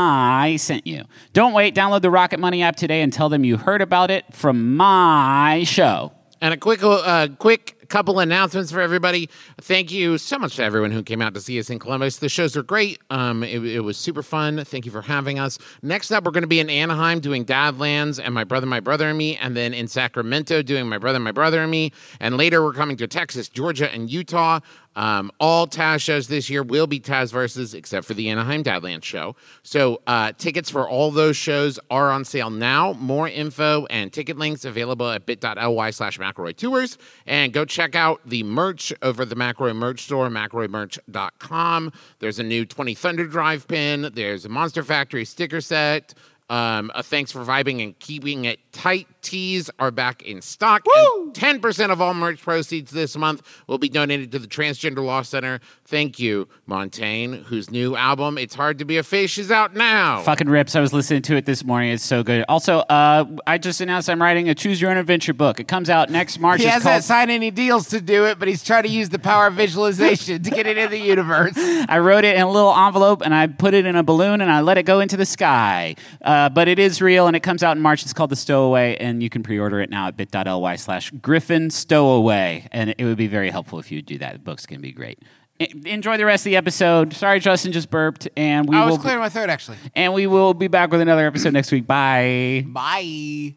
I sent you. Don't wait. Download the Rocket Money app today and tell them you heard about it from my show. And a quick, uh, quick couple announcements for everybody. Thank you so much to everyone who came out to see us in Columbus. The shows are great. Um, it, it was super fun. Thank you for having us. Next up, we're going to be in Anaheim doing Dadlands and My Brother, My Brother and Me, and then in Sacramento doing My Brother, My Brother and Me. And later, we're coming to Texas, Georgia, and Utah. Um, all Taz shows this year will be Taz Versus, except for the Anaheim Dadland show. So uh, tickets for all those shows are on sale now. More info and ticket links available at bit.ly slash McElroy Tours. And go check out the merch over at the McElroy merch store, McElroy merch dot com. There's a new twenty Thunder Drive pin. There's a Monster Factory sticker set. Um, a thanks for vibing and keeping it tight. Tees are back in stock. And ten percent of all merch proceeds this month will be donated to the Transgender Law Center. Thank you, Montaigne, whose new album, It's Hard to Be a Fish, is out now. Fucking rips. I was listening to it this morning. It's so good. Also, uh, I just announced I'm writing a Choose Your Own Adventure book. It comes out next March. He It's hasn't called- signed any deals to do it, but he's trying to use the power of visualization to get it in the universe. I wrote it in a little envelope and I put it in a balloon and I let it go into the sky. Uh, but it is real and it comes out in March. It's called The Stowaway and you can pre-order it now at bit.ly slash Griffin Stowaway. And it would be very helpful if you do that. The book's going to be great. E- Enjoy the rest of the episode. Sorry, Justin just burped, and we I was will clearing my throat, actually. and we will be back with another episode next week. Bye. Bye.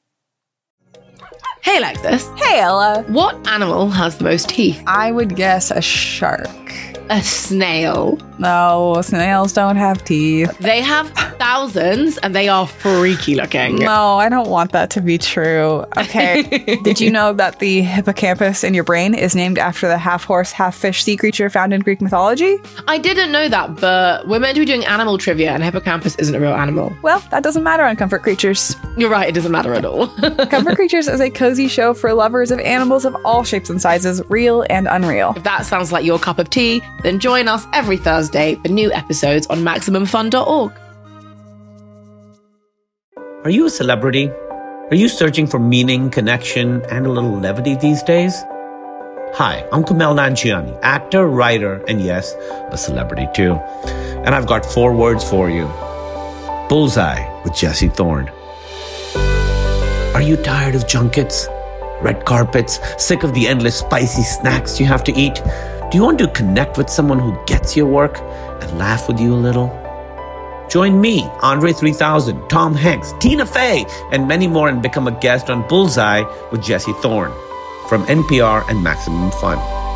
Hey, Lexus. Hey, Ella. What animal has the most teeth? I would guess a shark. A snail. No, snails don't have teeth. They have thousands and they are freaky looking. No, I don't want that to be true. Okay. Did you know that the hippocampus in your brain is named after the half horse, half fish sea creature found in Greek mythology? I didn't know that, but we're meant to be doing animal trivia and hippocampus isn't a real animal. Well, that doesn't matter on Comfort Creatures. You're right, it doesn't matter at all. Comfort Creatures is a cozy show for lovers of animals of all shapes and sizes, real and unreal. If that sounds like your cup of tea, then join us every Thursday for new episodes on Maximum Fun dot org. Are you a celebrity? Are you searching for meaning, connection, and a little levity these days? Hi, I'm Kumail Nanjiani, actor, writer, and yes, a celebrity too. And I've got four words for you. Bullseye with Jesse Thorne. Are you tired of junkets, red carpets, sick of the endless spicy snacks you have to eat? Do you want to connect with someone who gets your work and laugh with you a little? Join me, Andre three thousand, Tom Hanks, Tina Fey, and many more and become a guest on Bullseye with Jesse Thorne from N P R and Maximum Fun.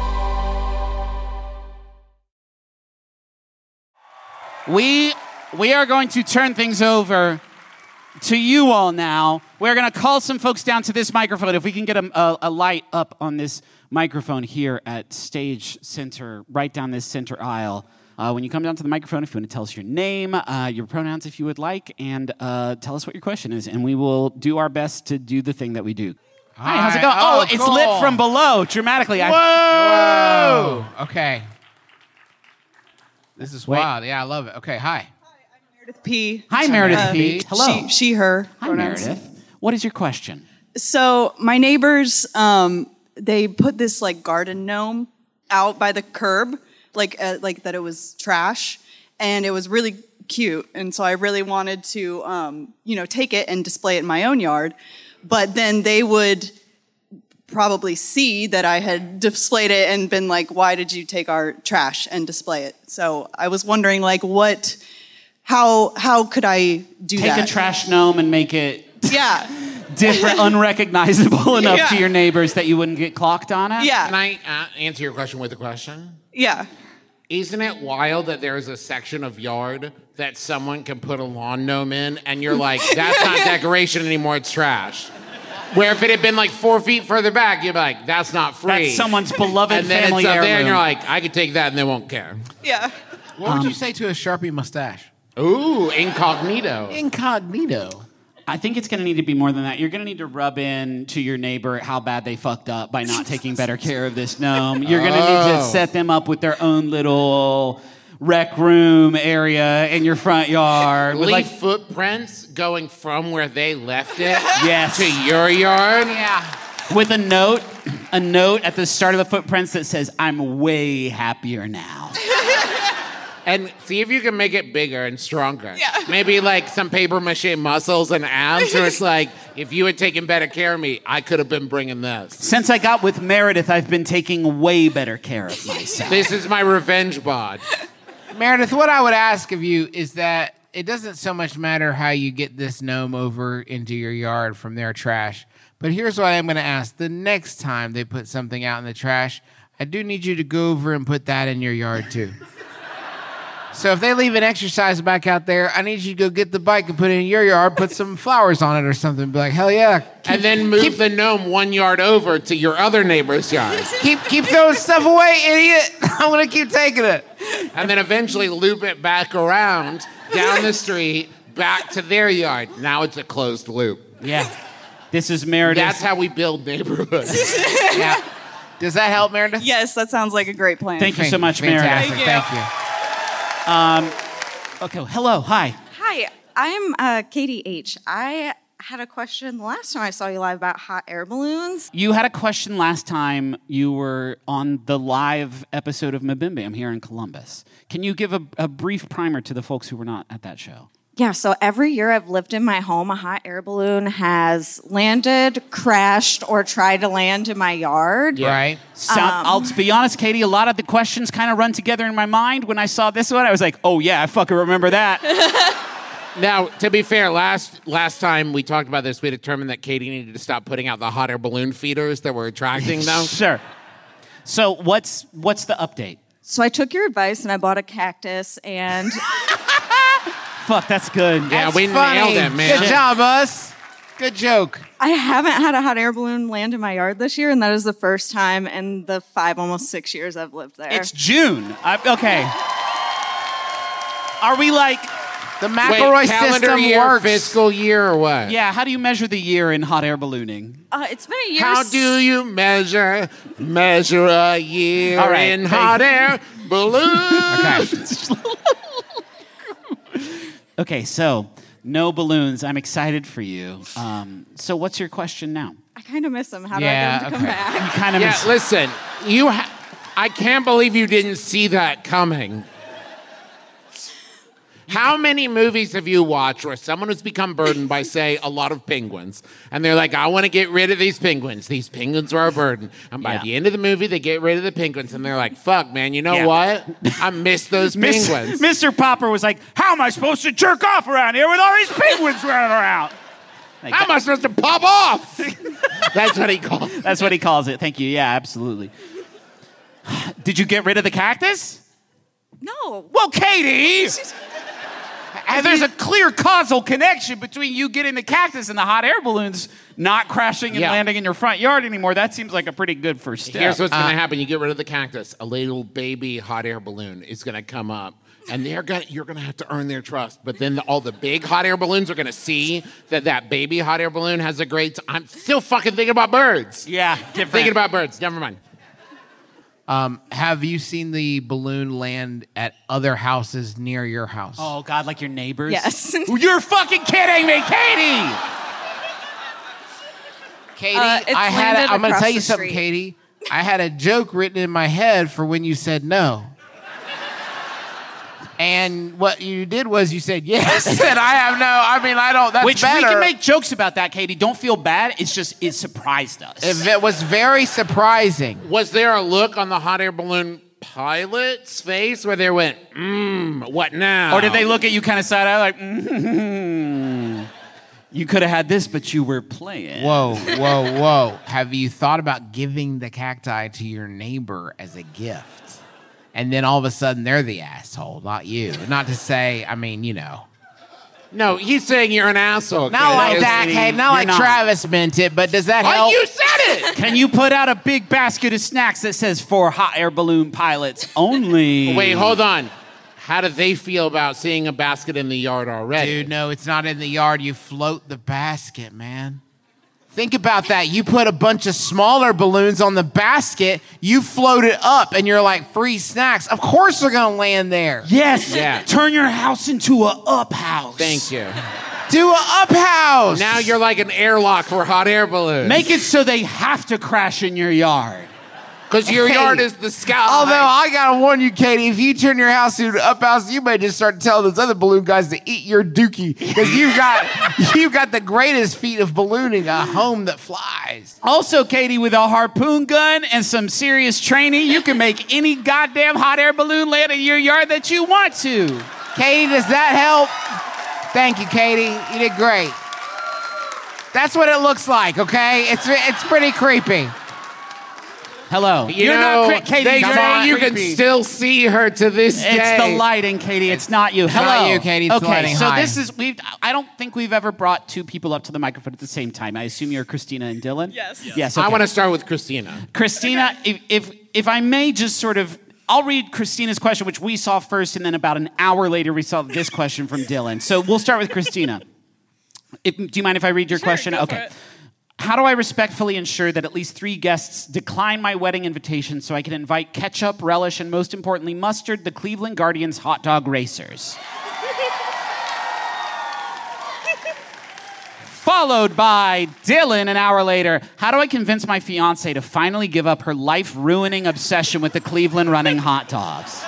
We we are going to turn things over to you all now. We're going to call some folks down to this microphone. If we can get a, a, a light up on this microphone here at Stage Center, right down this center aisle. Uh, when you come down to the microphone, if you want to tell us your name, uh, your pronouns if you would like, and uh, tell us what your question is, and we will do our best to do the thing that we do. Hi, how's it going? Oh, Oh, it's cool. lit from below dramatically. I- Whoa! Okay. This is Wait. wild. Yeah, I love it. Okay, hi. Meredith P. Hi, Meredith Uh, P. Hello. She, she, her. Hi, pronouns. Meredith. What is your question? So my neighbors, um, they put this like garden gnome out by the curb, like uh, like that it was trash, and it was really cute. And so I really wanted to, um, you know, take it and display it in my own yard. but then they would probably see that I had displayed it and been like, why did you take our trash and display it? So I was wondering, like, what, how, how could I do Take that? a trash gnome and make it Yeah. different, unrecognizable enough Yeah. to your neighbors that you wouldn't get clocked on it? Yeah. Can I uh, answer your question with a question? Yeah. Isn't it wild that there's a section of yard that someone can put a lawn gnome in, and you're like, that's not decoration anymore, it's trash? Where if it had been like four feet further back, you'd be like, that's not free. That's someone's beloved and then family it's up heirloom. there, and you're like, I could take that, and they won't care. Yeah. What would you say to a Sharpie mustache? Ooh, incognito. Incognito. I think it's going to need to be more than that. You're going to need to rub in to your neighbor how bad they fucked up by not taking better care of this gnome. You're going to need to Oh. set them up with their own little rec room area in your front yard. With Leave like, footprints going from where they left it yes. to your yard. Yeah. With a note, a note at the start of the footprints that says, I'm way happier now. And see if you can make it bigger and stronger. Yeah. Maybe like some paper mache muscles and abs, so it's like, if you had taken better care of me, I could have been bringing this. Since I got with Meredith, I've been taking way better care of myself. This is my revenge bod. Meredith, what I would ask of you is that it doesn't so much matter how you get this gnome over into your yard from their trash. But here's what I'm going to ask. The next time they put something out in the trash, I do need you to go over and put that in your yard too. So if they leave an exercise bike out there, I need you to go get the bike and put it in your yard, put some flowers on it or something. Be like, hell yeah. Keep, And then move keep, the gnome one yard over to your other neighbor's yard. keep, keep throwing stuff away, idiot. I'm going to keep taking it. And then eventually loop it back around, down the street, back to their yard. Now it's a closed loop. Yeah. This is Meredith. That's how we build neighborhoods. Yeah. Does that help, Meredith? Yes, that sounds like a great plan. Thank you so much, Fantastic. Meredith. Thank Thank you. you. Okay, hello, hi. Hi, I'm uh, Katie H. I had a question the last time I saw you live about hot air balloons. You had a question last time you were on the live episode of Mabim Bam here in Columbus. Can you give a, a brief primer to the folks who were not at that show? Yeah, so every year I've lived in my home, a hot air balloon has landed, crashed, or tried to land in my yard. Right. So, I'll to be honest, Katie, a lot of the questions kind of run together in my mind. When I saw this one, I was like, oh yeah, I fucking remember that. Now, to be fair, last last time we talked about this, we determined that Katie needed to stop putting out the hot air balloon feeders that were attracting them. Sure. So what's what's the update? So I took your advice and I bought a cactus and... Fuck, that's good. Yeah, That's we funny. nailed it, man. Good job, us. Good joke. I haven't had a hot air balloon land in my yard this year, and that is the first time in the five, almost six years I've lived there. It's June. I, okay. Are we like, The Wait, McElroy calendar system year, works. fiscal year, or what? yeah, how do you measure the year in hot air ballooning? uh, it's been a year. How s- do you measure measure a year All right, in hey. hot air balloon? Okay. Okay, so no balloons. I'm excited for you. Um, so what's your question now? I kind of miss them. How do Yeah, I get them to okay. come back? You kind of Yeah, miss- listen, you. Ha- I can't believe you didn't see that coming. How many movies have you watched where someone has become burdened by, say, a lot of penguins, and they're like, "I want to get rid of these penguins. These penguins are a burden." And by Yeah. the end of the movie, they get rid of the penguins, and they're like, "Fuck, man, you know Yeah. what? I miss those Miss- penguins." Mister Popper was like, how am I supposed to jerk off around here with all these penguins running around? Like, How am I supposed to pop off? That's what he called. that's what he calls it. Thank you. Yeah, absolutely. Did you get rid of the cactus? No. Well, Katie, there's a clear causal connection between you getting the cactus and the hot air balloons not crashing and Yeah. landing in your front yard anymore. That seems like a pretty good first step. Here's what's going to happen: you get rid of the cactus, a little baby hot air balloon is going to come up, and they're going you're going to have to earn their trust. But then the, all the big hot air balloons are going to see that that baby hot air balloon has a great. T- I'm still fucking thinking about birds. Yeah, different. Thinking about birds. Never mind. Um, have you seen the balloon land at other houses near your house? Oh, God, like your neighbors? Yes. You're fucking kidding me, Katie! Katie, Uh, it's I had. landed A, I'm going to across tell you the something, street. Katie. I had a joke written in my head for when you said no. And what you did was you said yes, and I have no. I mean, I don't. That's Which better. we can make jokes about that, Katie. Don't feel bad. It's just it surprised us. It, it was very surprising. Was there a look on the hot air balloon pilot's face where they went, mmm, what now? Or did they look at you kind of side eye like, mm-hmm. You could have had this, but you were playing. Whoa, whoa, whoa! Have you thought about giving the cacti to your neighbor as a gift? And then all of a sudden they're the asshole, not you. Not to say, I mean, you know. No, he's saying you're an asshole. Not Kate. like that, Kate. Not like not. Travis meant it, but does that Why help? you said it? Can you put out a big basket of snacks that says for hot air balloon pilots only? Wait, hold on. How do they feel about seeing a basket in the yard already? Dude, no, it's not in the yard. You float the basket, man. Think about that. You put a bunch of smaller balloons on the basket, you float it up, and you're like, free snacks. Of course they're going to land there. Yes. Yeah. Turn your house into a up house. Thank you. Do a up house. Now you're like an airlock for hot air balloons. Make it so they have to crash in your yard. Because your Hey. yard is the sky. Although I gotta warn you, Katie, if you turn your house into an up house, you may just start telling those other balloon guys to eat your dookie because you've got you've got the greatest feat of ballooning a home that flies. Also, Katie, with a harpoon gun and some serious training, you can make any goddamn hot air balloon land in your yard that you want to. Katie, does that help? Thank you, Katie. You did great. That's what it looks like. Okay, it's it's pretty creepy. Hello. You You're know, not cre- Katie. they you're say not you can creepy. still see her to this It's day. the lighting, Katie. It's not you. Hello, not you, Katie. It's the okay, lighting. so Hi. this is we. I don't think we've ever brought two people up to the microphone at the same time. I assume you're Christina and Dylan. Yes. Yes. Yes. I okay. want to start with Christina. Christina, if, if if I may just sort of, I'll read Christina's question, which we saw first, and then about an hour later we saw this question from Dylan. So we'll start with Christina. If, do you mind if I read your Sure, question? go for Okay. it. How do I respectfully ensure that at least three guests decline my wedding invitation so I can invite ketchup, relish, and most importantly, mustard, the Cleveland Guardians hot dog racers? Followed by Dylan an hour later. How do I convince my fiance to finally give up her life-ruining obsession with the Cleveland running hot dogs?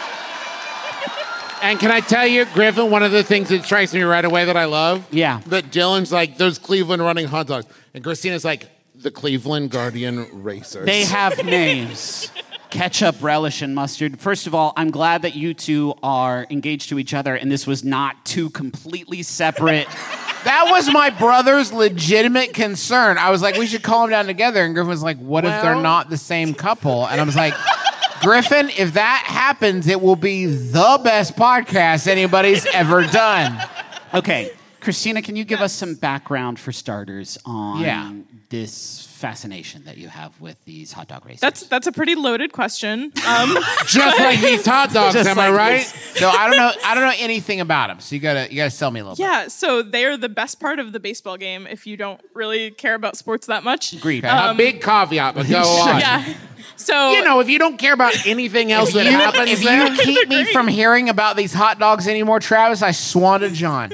And can I tell you, Griffin, one of the things that strikes me right away that I love? Yeah. That Dylan's like, those Cleveland running hot dogs. And Christina's like, the Cleveland Guardian Racers. They have names. Ketchup, relish, and mustard. First of all, I'm glad that you two are engaged to each other and this was not two completely separate... That was my brother's legitimate concern. I was like, we should call them down together. And Griffin was like, what if they're Well- not the same couple? And I was like, Griffin, if that happens, it will be the best podcast anybody's ever done. Okay, Christina, can you give us some background for starters on Yeah. this fascination that you have with these hot dog races? That's that's a pretty loaded question. Um, Just like these hot dogs, Just am I like right? this. So I don't know. I don't know anything about them. So you gotta you gotta sell me a little bit. yeah, so they're the best part of the baseball game if you don't really care about sports that much. Agreed. A big caveat, but go on. Yeah. So You know, if you don't care about anything else that You- happens if there, you keep me from hearing about these hot dogs anymore, Travis, I swan to John.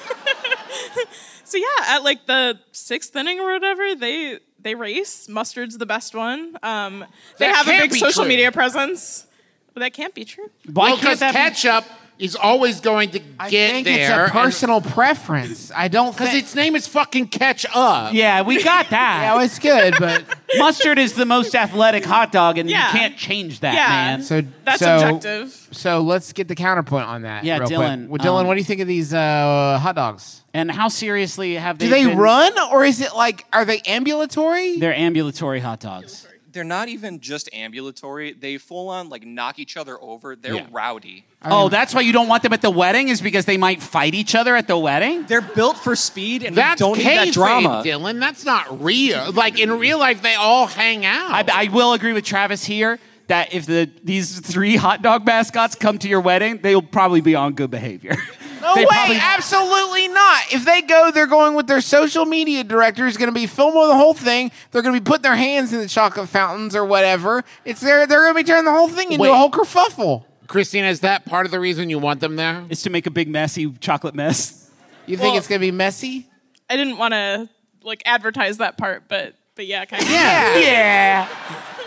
So yeah, at like the sixth inning or whatever, they they race. Mustard's the best one. Um, they That have a can't big be social true. media presence. But that can't be true. Why well, can't because that be- ketchup is always going to I get think there. it's a personal preference. I don't Because think its name is fucking Catch Up. Yeah, we got that. Yeah, well, it's good, but Mustard is the most athletic hot dog, and Yeah. you can't change that, Yeah. man. so That's so, objective. So let's get the counterpoint on that. Yeah, real Dylan, Quick. Well, Dylan, um, what do you think of these uh, hot dogs? And how seriously have they Do they been- run, or is it like are they ambulatory? They're ambulatory hot dogs. They're not even just ambulatory. They full on like knock each other over. They're Yeah. rowdy. Oh, that's why you don't want them at the wedding, is because they might fight each other at the wedding? They're built for speed, and That's we don't need that kayfabe, drama. Dylan. That's not real. Like, in real life, they all hang out. I, I will agree with Travis here that if the these three hot dog mascots come to your wedding, they'll probably be on good behavior. No They way, probably- absolutely not. If they go, they're going with their social media director who's going to be filming the whole thing. They're going to be putting their hands in the chocolate fountains or whatever. It's there. They're going to be turning the whole thing into Wait. a whole kerfuffle. Christina, is that part of the reason you want them there? Is to make a big messy chocolate mess. You think Well- it's going to be messy? I didn't want to like advertise that part, but but yeah, kind of. Yeah. Yeah.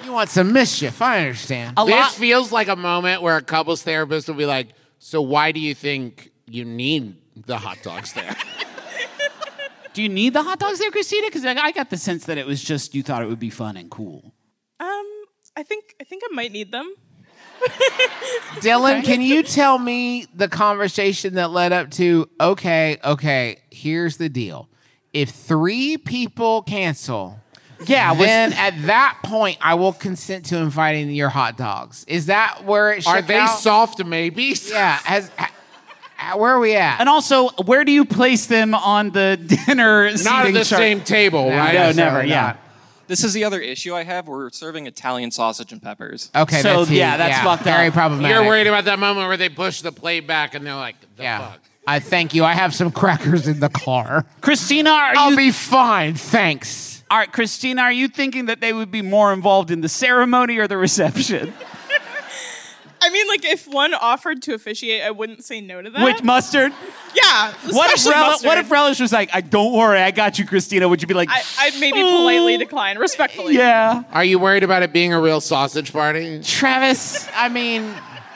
You want some mischief, I understand. A this lot- feels like a moment where a couples therapist will be like, so why do you think you need the hot dogs there? Do you need the hot dogs there, Christina? Because I got the sense that it was just you thought it would be fun and cool. Um, I think I think I might need them. Dylan, can you tell me the conversation that led up to, okay, okay, here's the deal. If three people cancel, yeah, then at that point, I will consent to inviting your hot dogs. Is that where it shook Are they out? soft maybes? Yeah. Has, ha, where are we at? And also, where do you place them on the dinner seating Not at the chart? same table, No, right? No, never, yeah. Not. This is the other issue I have. We're serving Italian sausage and peppers. Okay, so that's yeah, that's yeah, fucked very up. problematic. You're worried about that moment where they push the plate back and they're like, the Yeah. fuck? I thank you. I have some crackers in the car. Christina, are I'll you... be fine, thanks. All right, Christina, are you thinking that they would be more involved in the ceremony or the reception? I mean, like, if one offered to officiate, I wouldn't say no to that. Which mustard? Yeah. What if, especially Rel- mustard. what if Relish was like, I don't worry, I got you, Christina? Would you be like, I, I'd maybe politely decline, respectfully. yeah. Are you worried about it being a real sausage party? Travis, I mean,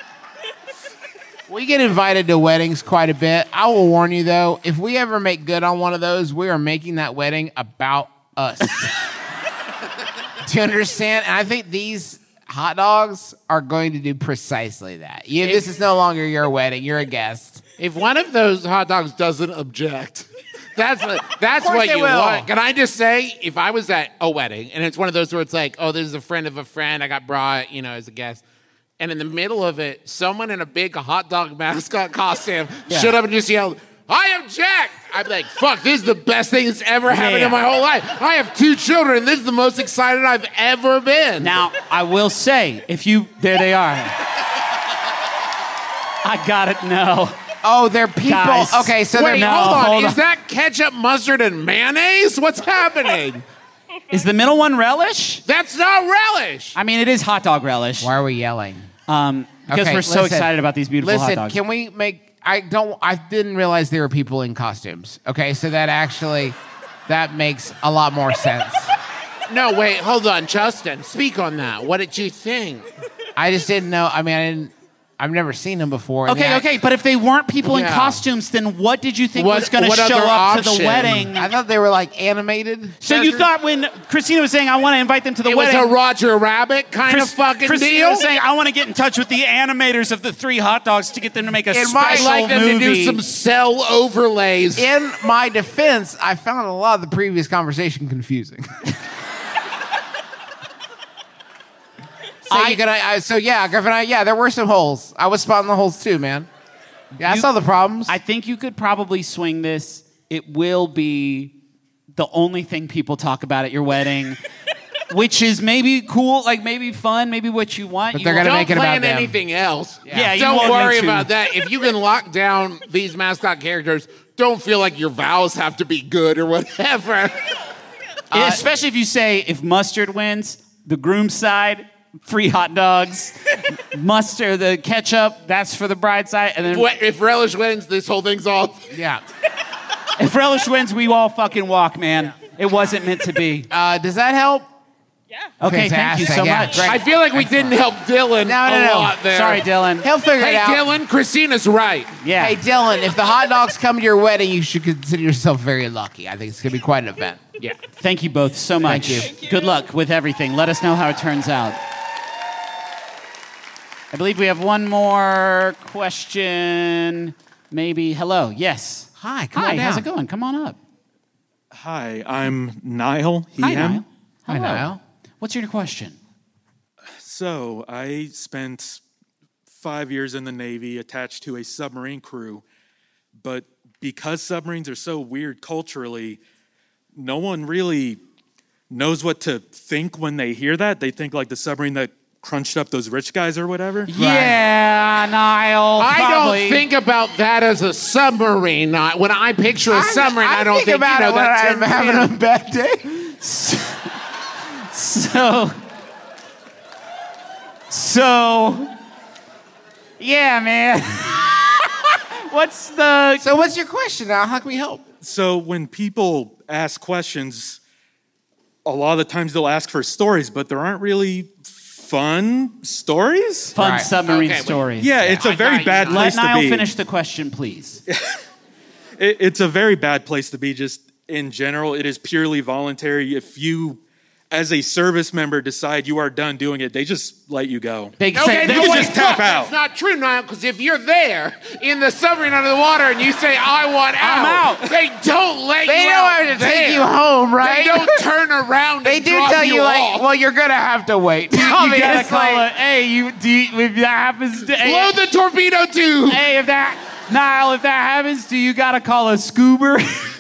we get invited to weddings quite a bit. I will warn you, though, if we ever make good on one of those, we are making that wedding about us. Do you understand? And I think these hot dogs are going to do precisely that. You, this is no longer your wedding. You're a guest. If one of those hot dogs doesn't object, that's what, that's course what they you will. want. Can I just say, if I was at a wedding and it's one of those where it's like, oh, this is a friend of a friend I got brought, you know, as a guest, and in the middle of it, someone in a big hot dog mascot costume Yeah. stood up and just yelled, I object! I'd be like, fuck, this is the best thing that's ever happened Yeah. in my whole life. I have two children. This is the most excited I've ever been. Now, I will say, if you, there they are. I got it, no. Oh, they're people. Guys. Okay, so Wait, they're no, hold on. hold Is on. that ketchup, mustard, and mayonnaise? What's happening? Is the middle one relish? That's not relish. I mean, it is hot dog relish. Why are we yelling? Um, because Okay, we're so listen. excited about these beautiful Listen, hot dogs. can we make? I don't. I didn't realize there were people in costumes. Okay, so that actually, that makes a lot more sense. No, wait, hold on, Justin. Speak on that. What did you think? I just didn't know. I mean, I didn't. I've never seen them before. and Okay, they- okay, but if they weren't people in Yeah. costumes, then what did you think What- was going to what show other up to option? the wedding? I thought they were like animated. So you characters. thought when Christina was saying, I want to invite them to the It was wedding. a Roger Rabbit kind Chris- of fucking Christina deal. was saying, I want to get in touch with the animators of the three hot dogs to get them to make a In my- special I'd like them movie. to do some cell overlays. In my defense, I found a lot of the previous conversation confusing. so I- you can, I, I, so yeah, Griffin. I, yeah, there were some holes. I was spotting the holes too, man. Yeah, I You- saw the problems. I think you could probably swing this. It will be the only thing people talk about at your wedding, which is maybe cool, like maybe fun, maybe what you want. But You they're gonna want- make it Don't about plan them. anything else. Yeah, you don't won't worry need to. about that. If you can lock down these mascot characters, don't feel like your vows have to be good or whatever. Uh, especially if you say if mustard wins, the groom's side, free hot dogs, mustard, the ketchup, that's for the bride side, and then What, if relish wins, this whole thing's off. yeah. if relish wins, we all fucking walk, man. It wasn't meant to be. Uh, does that help? Yeah. Okay, thank you Fantastic, so yeah, much. great. I feel like we didn't help Dylan No, no, a no. lot there. Sorry, Dylan. He'll figure Hey, it out. Dylan, Christina's right. Yeah. Hey, Dylan, if the hot dogs come to your wedding, you should consider yourself very lucky. I think it's going to be quite an event. Yeah. Thank you both so much. Thank you. Good luck with everything. Let us know how it turns out. I believe we have one more question. Maybe. Hello. Yes. Hi, come Hi. on down. How's it going? Come on up. Hi, I'm Niall. He, Hi, him. Niall. Hi, Hello. Niall. What's your question? So, I spent five years in the Navy attached to a submarine crew, but because submarines are so weird culturally, no one really knows what to think when they hear that. They think like the submarine that crunched up those rich guys or whatever. Yeah, Niall. I probably. don't think about that as a submarine. I- When I picture a submarine, I, don't think, about you know, it when that's I'm having a bad day. So, so, yeah, man. What's the? So, what's your question now? How can we help? So when people ask questions, a lot of the times they'll ask for stories, but there aren't really fun stories. Fun right. submarine okay, stories. Yeah, it's a very bad Let place Niall to be. finish the question, please. it, it's a very bad place to be. Just in general, it is purely voluntary. If you, as a service member, decide you are done doing it, they just let you go. They Okay, say, no, you can wait, just tap no, out. That's not true, Niall, because if you're there in the submarine under the water and you say, I want I'm out, out. they don't let They you don't out have to there. take you home, right? They don't turn around They and do drop tell you, like, off. well, you're gonna have to wait. you gotta Obviously. call it. Hey, you, do you, if that happens, to, hey, Blow the torpedo tube. hey, if that, Niall, if that happens, do you gotta call a scuba?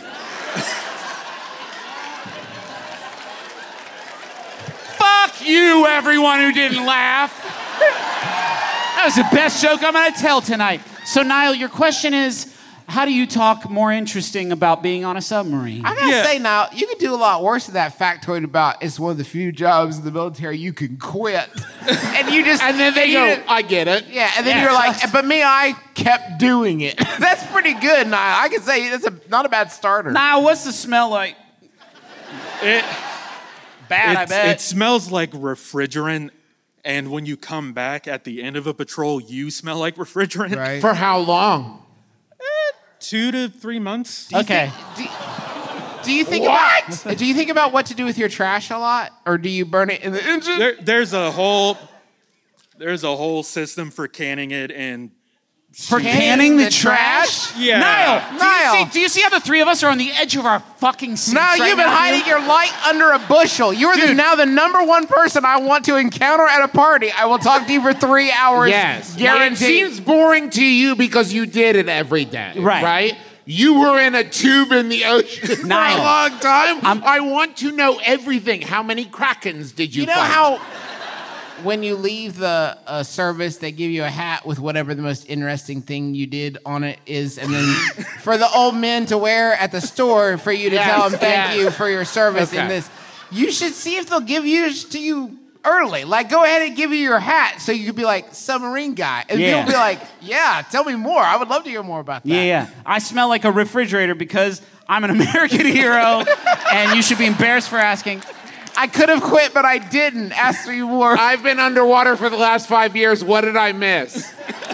Fuck you, everyone who didn't laugh. That was the best joke I'm gonna tell tonight. So, Niall, your question is, how do you talk more interesting about being on a submarine? I gotta Yeah. say now, you can do a lot worse than that factoid about it's one of the few jobs in the military you can quit. and you just And then they you go, just- I get it. yeah, and then Yeah. you're like, but me, I kept doing it. That's pretty good, Niall. I can say that's a not a bad starter. Niall, what's the smell like? It, Bad, I it's- bet. it smells like refrigerant, and when you come back at the end of a patrol, you smell like refrigerant. Right. For how long? Two to three months. Okay. Do, do you think What? about do you think about what to do with your trash a lot, or do you burn it in the engine? There, there's a whole there's a whole system for canning it and For Canning canning the, the trash? trash? Yeah. Niall, do Niall. You see, do you see how the three of us are on the edge of our fucking seats No, right you've been now, hiding dude? your light under a bushel. You're the, Dude. now the number one person I want to encounter at a party. I will talk to you for three hours. Yes. Guaranteed. It seems boring to you because you did it every day. Right. Right? You were in a tube in the ocean for a Niall. long time. I'm- I want to know everything. How many krakens did you You know fight? how when you leave the uh, service, they give you a hat with whatever the most interesting thing you did on it is, and then for the old men to wear at the store for you to Yes, tell them thank yes. you for your service in Okay. this. You should see if they'll give yours to you early. Like, go ahead and give you your hat so you could be like submarine guy, and Yeah. people be like, "Yeah, tell me more. I would love to hear more about that." Yeah, yeah. I smell like a refrigerator because I'm an American hero, and you should be embarrassed for asking. I could have quit, but I didn't. Ask me more. I've been underwater for the last five years. What did I miss?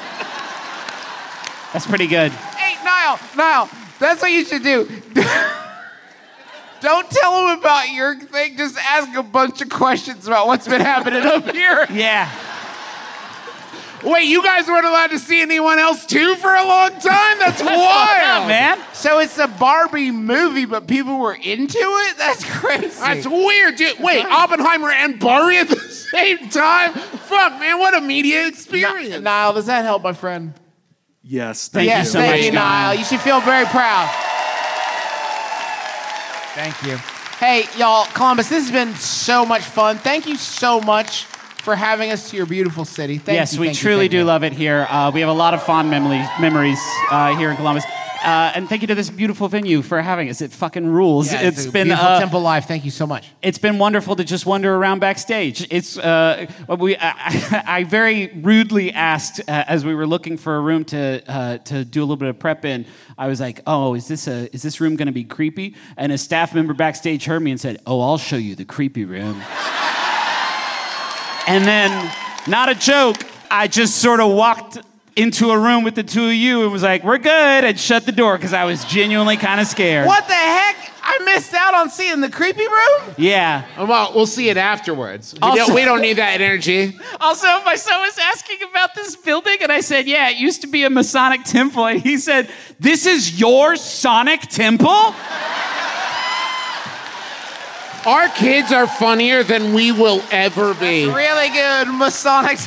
That's pretty good. Hey, Niall, Niall, that's what you should do. Don't tell them about your thing. Just ask a bunch of questions about what's been happening up here. Yeah. Wait, you guys weren't allowed to see anyone else too for a long time? That's wild, man. So it's a Barbie movie, but people were into it? That's crazy. That's weird, dude. Wait, Oppenheimer and Barbie at the same time? Fuck, man, what a media experience. Niall, does that help, my friend? yes, thank yes, you. so thank much, you, Niall. Niall. You should feel very proud. Thank you. Hey, y'all, Columbus, this has been so much fun. Thank you so much for having us to your beautiful city. Thank yes, you. we thank you, truly thank do you. love it here. Uh, we have a lot of fond memories, memories uh, here in Columbus. Uh, and thank you to this beautiful venue for having us. It fucking rules. Yeah, it's it's a been beautiful uh, Temple Live. Thank you so much. It's been wonderful to just wander around backstage. It's uh, we I, I very rudely asked uh, as we were looking for a room to uh, to do a little bit of prep in. I was like, "Oh, is this a is this room going to be creepy?" And a staff member backstage heard me and said, "Oh, I'll show you the creepy room." And then, not a joke, I just sort of walked into a room with the two of you and was like, "We're good," and shut the door because I was genuinely kind of scared. What the heck? I missed out on seeing the creepy room? Yeah. Well, we'll see it afterwards. We Also- don't, we don't need that energy. Also, my son was asking about this building, and I said, yeah, it used to be a Masonic temple. And he said, this is your Sonic temple? Our kids are funnier than we will ever be. Really good Masonic.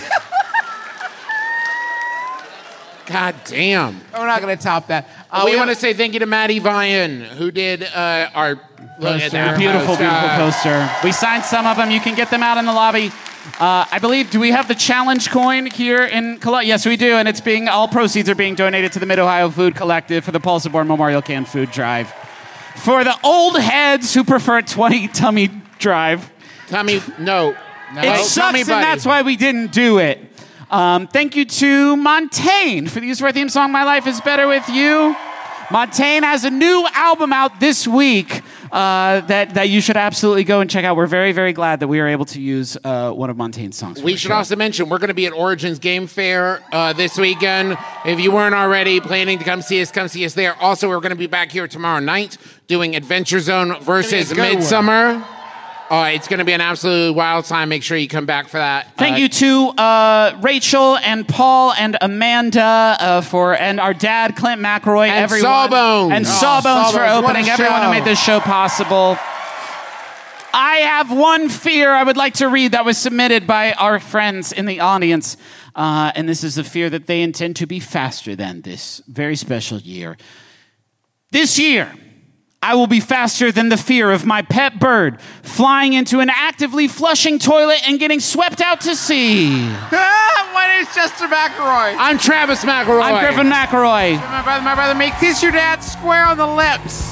God damn. We're not going to top that. Uh, we want to say thank you to Maddie Vyan, who did uh, our look at that Beautiful, poster. beautiful poster. We signed some of them. You can get them out in the lobby. Uh, I believe, do we have the challenge coin here in Columbus? Yes, we do, and it's being, all proceeds are being donated to the Mid-Ohio Food Collective for the Pulse Born Memorial Canned Food Drive. For the old heads who prefer twenty Tummy Drive. Tummy, no. no. It sucks, and that's why we didn't do it. Um, thank you to Montaigne for the use of our theme song, My Life is Better With You. Montaigne has a new album out this week uh, that, that you should absolutely go and check out. We're very, very glad that we are able to use uh, one of Montaigne's songs. We should also mention we're going to be at Origins Game Fair uh, this weekend. If you weren't already planning to come see us, come see us there. Also, we're going to be back here tomorrow night doing Adventure Zone versus Midsummer. Uh, it's going to be an absolute wild time. Make sure you come back for that. Thank uh, you to uh, Rachel and Paul and Amanda uh, for and our dad Clint McElroy, And everyone, Sawbones. and Oh, Sawbones for Sawbones, what a opening. Everyone who show. made this show possible. I have one fear I would like to read that was submitted by our friends in the audience, uh, and this is a fear that they intend to be faster than this very special year. This year, I will be faster than the fear of my pet bird flying into an actively flushing toilet and getting swept out to sea. My name's Chester McElroy. I'm Travis McElroy. I'm Griffin McElroy. My brother, my brother, make kiss your dad square on the lips.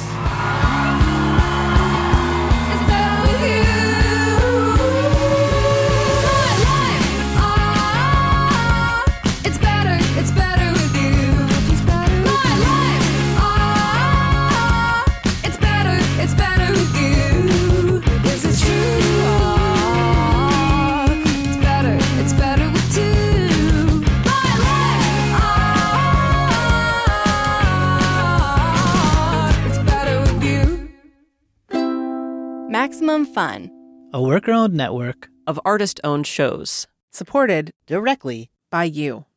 It's better, it's better with you. My life, ah, it's better, it's better with you. This is true. Ah, it's better, it's better with two. My life, ah, it's better with you. Maximum Fun, A worker-owned network of artist-owned shows. supported directly by you.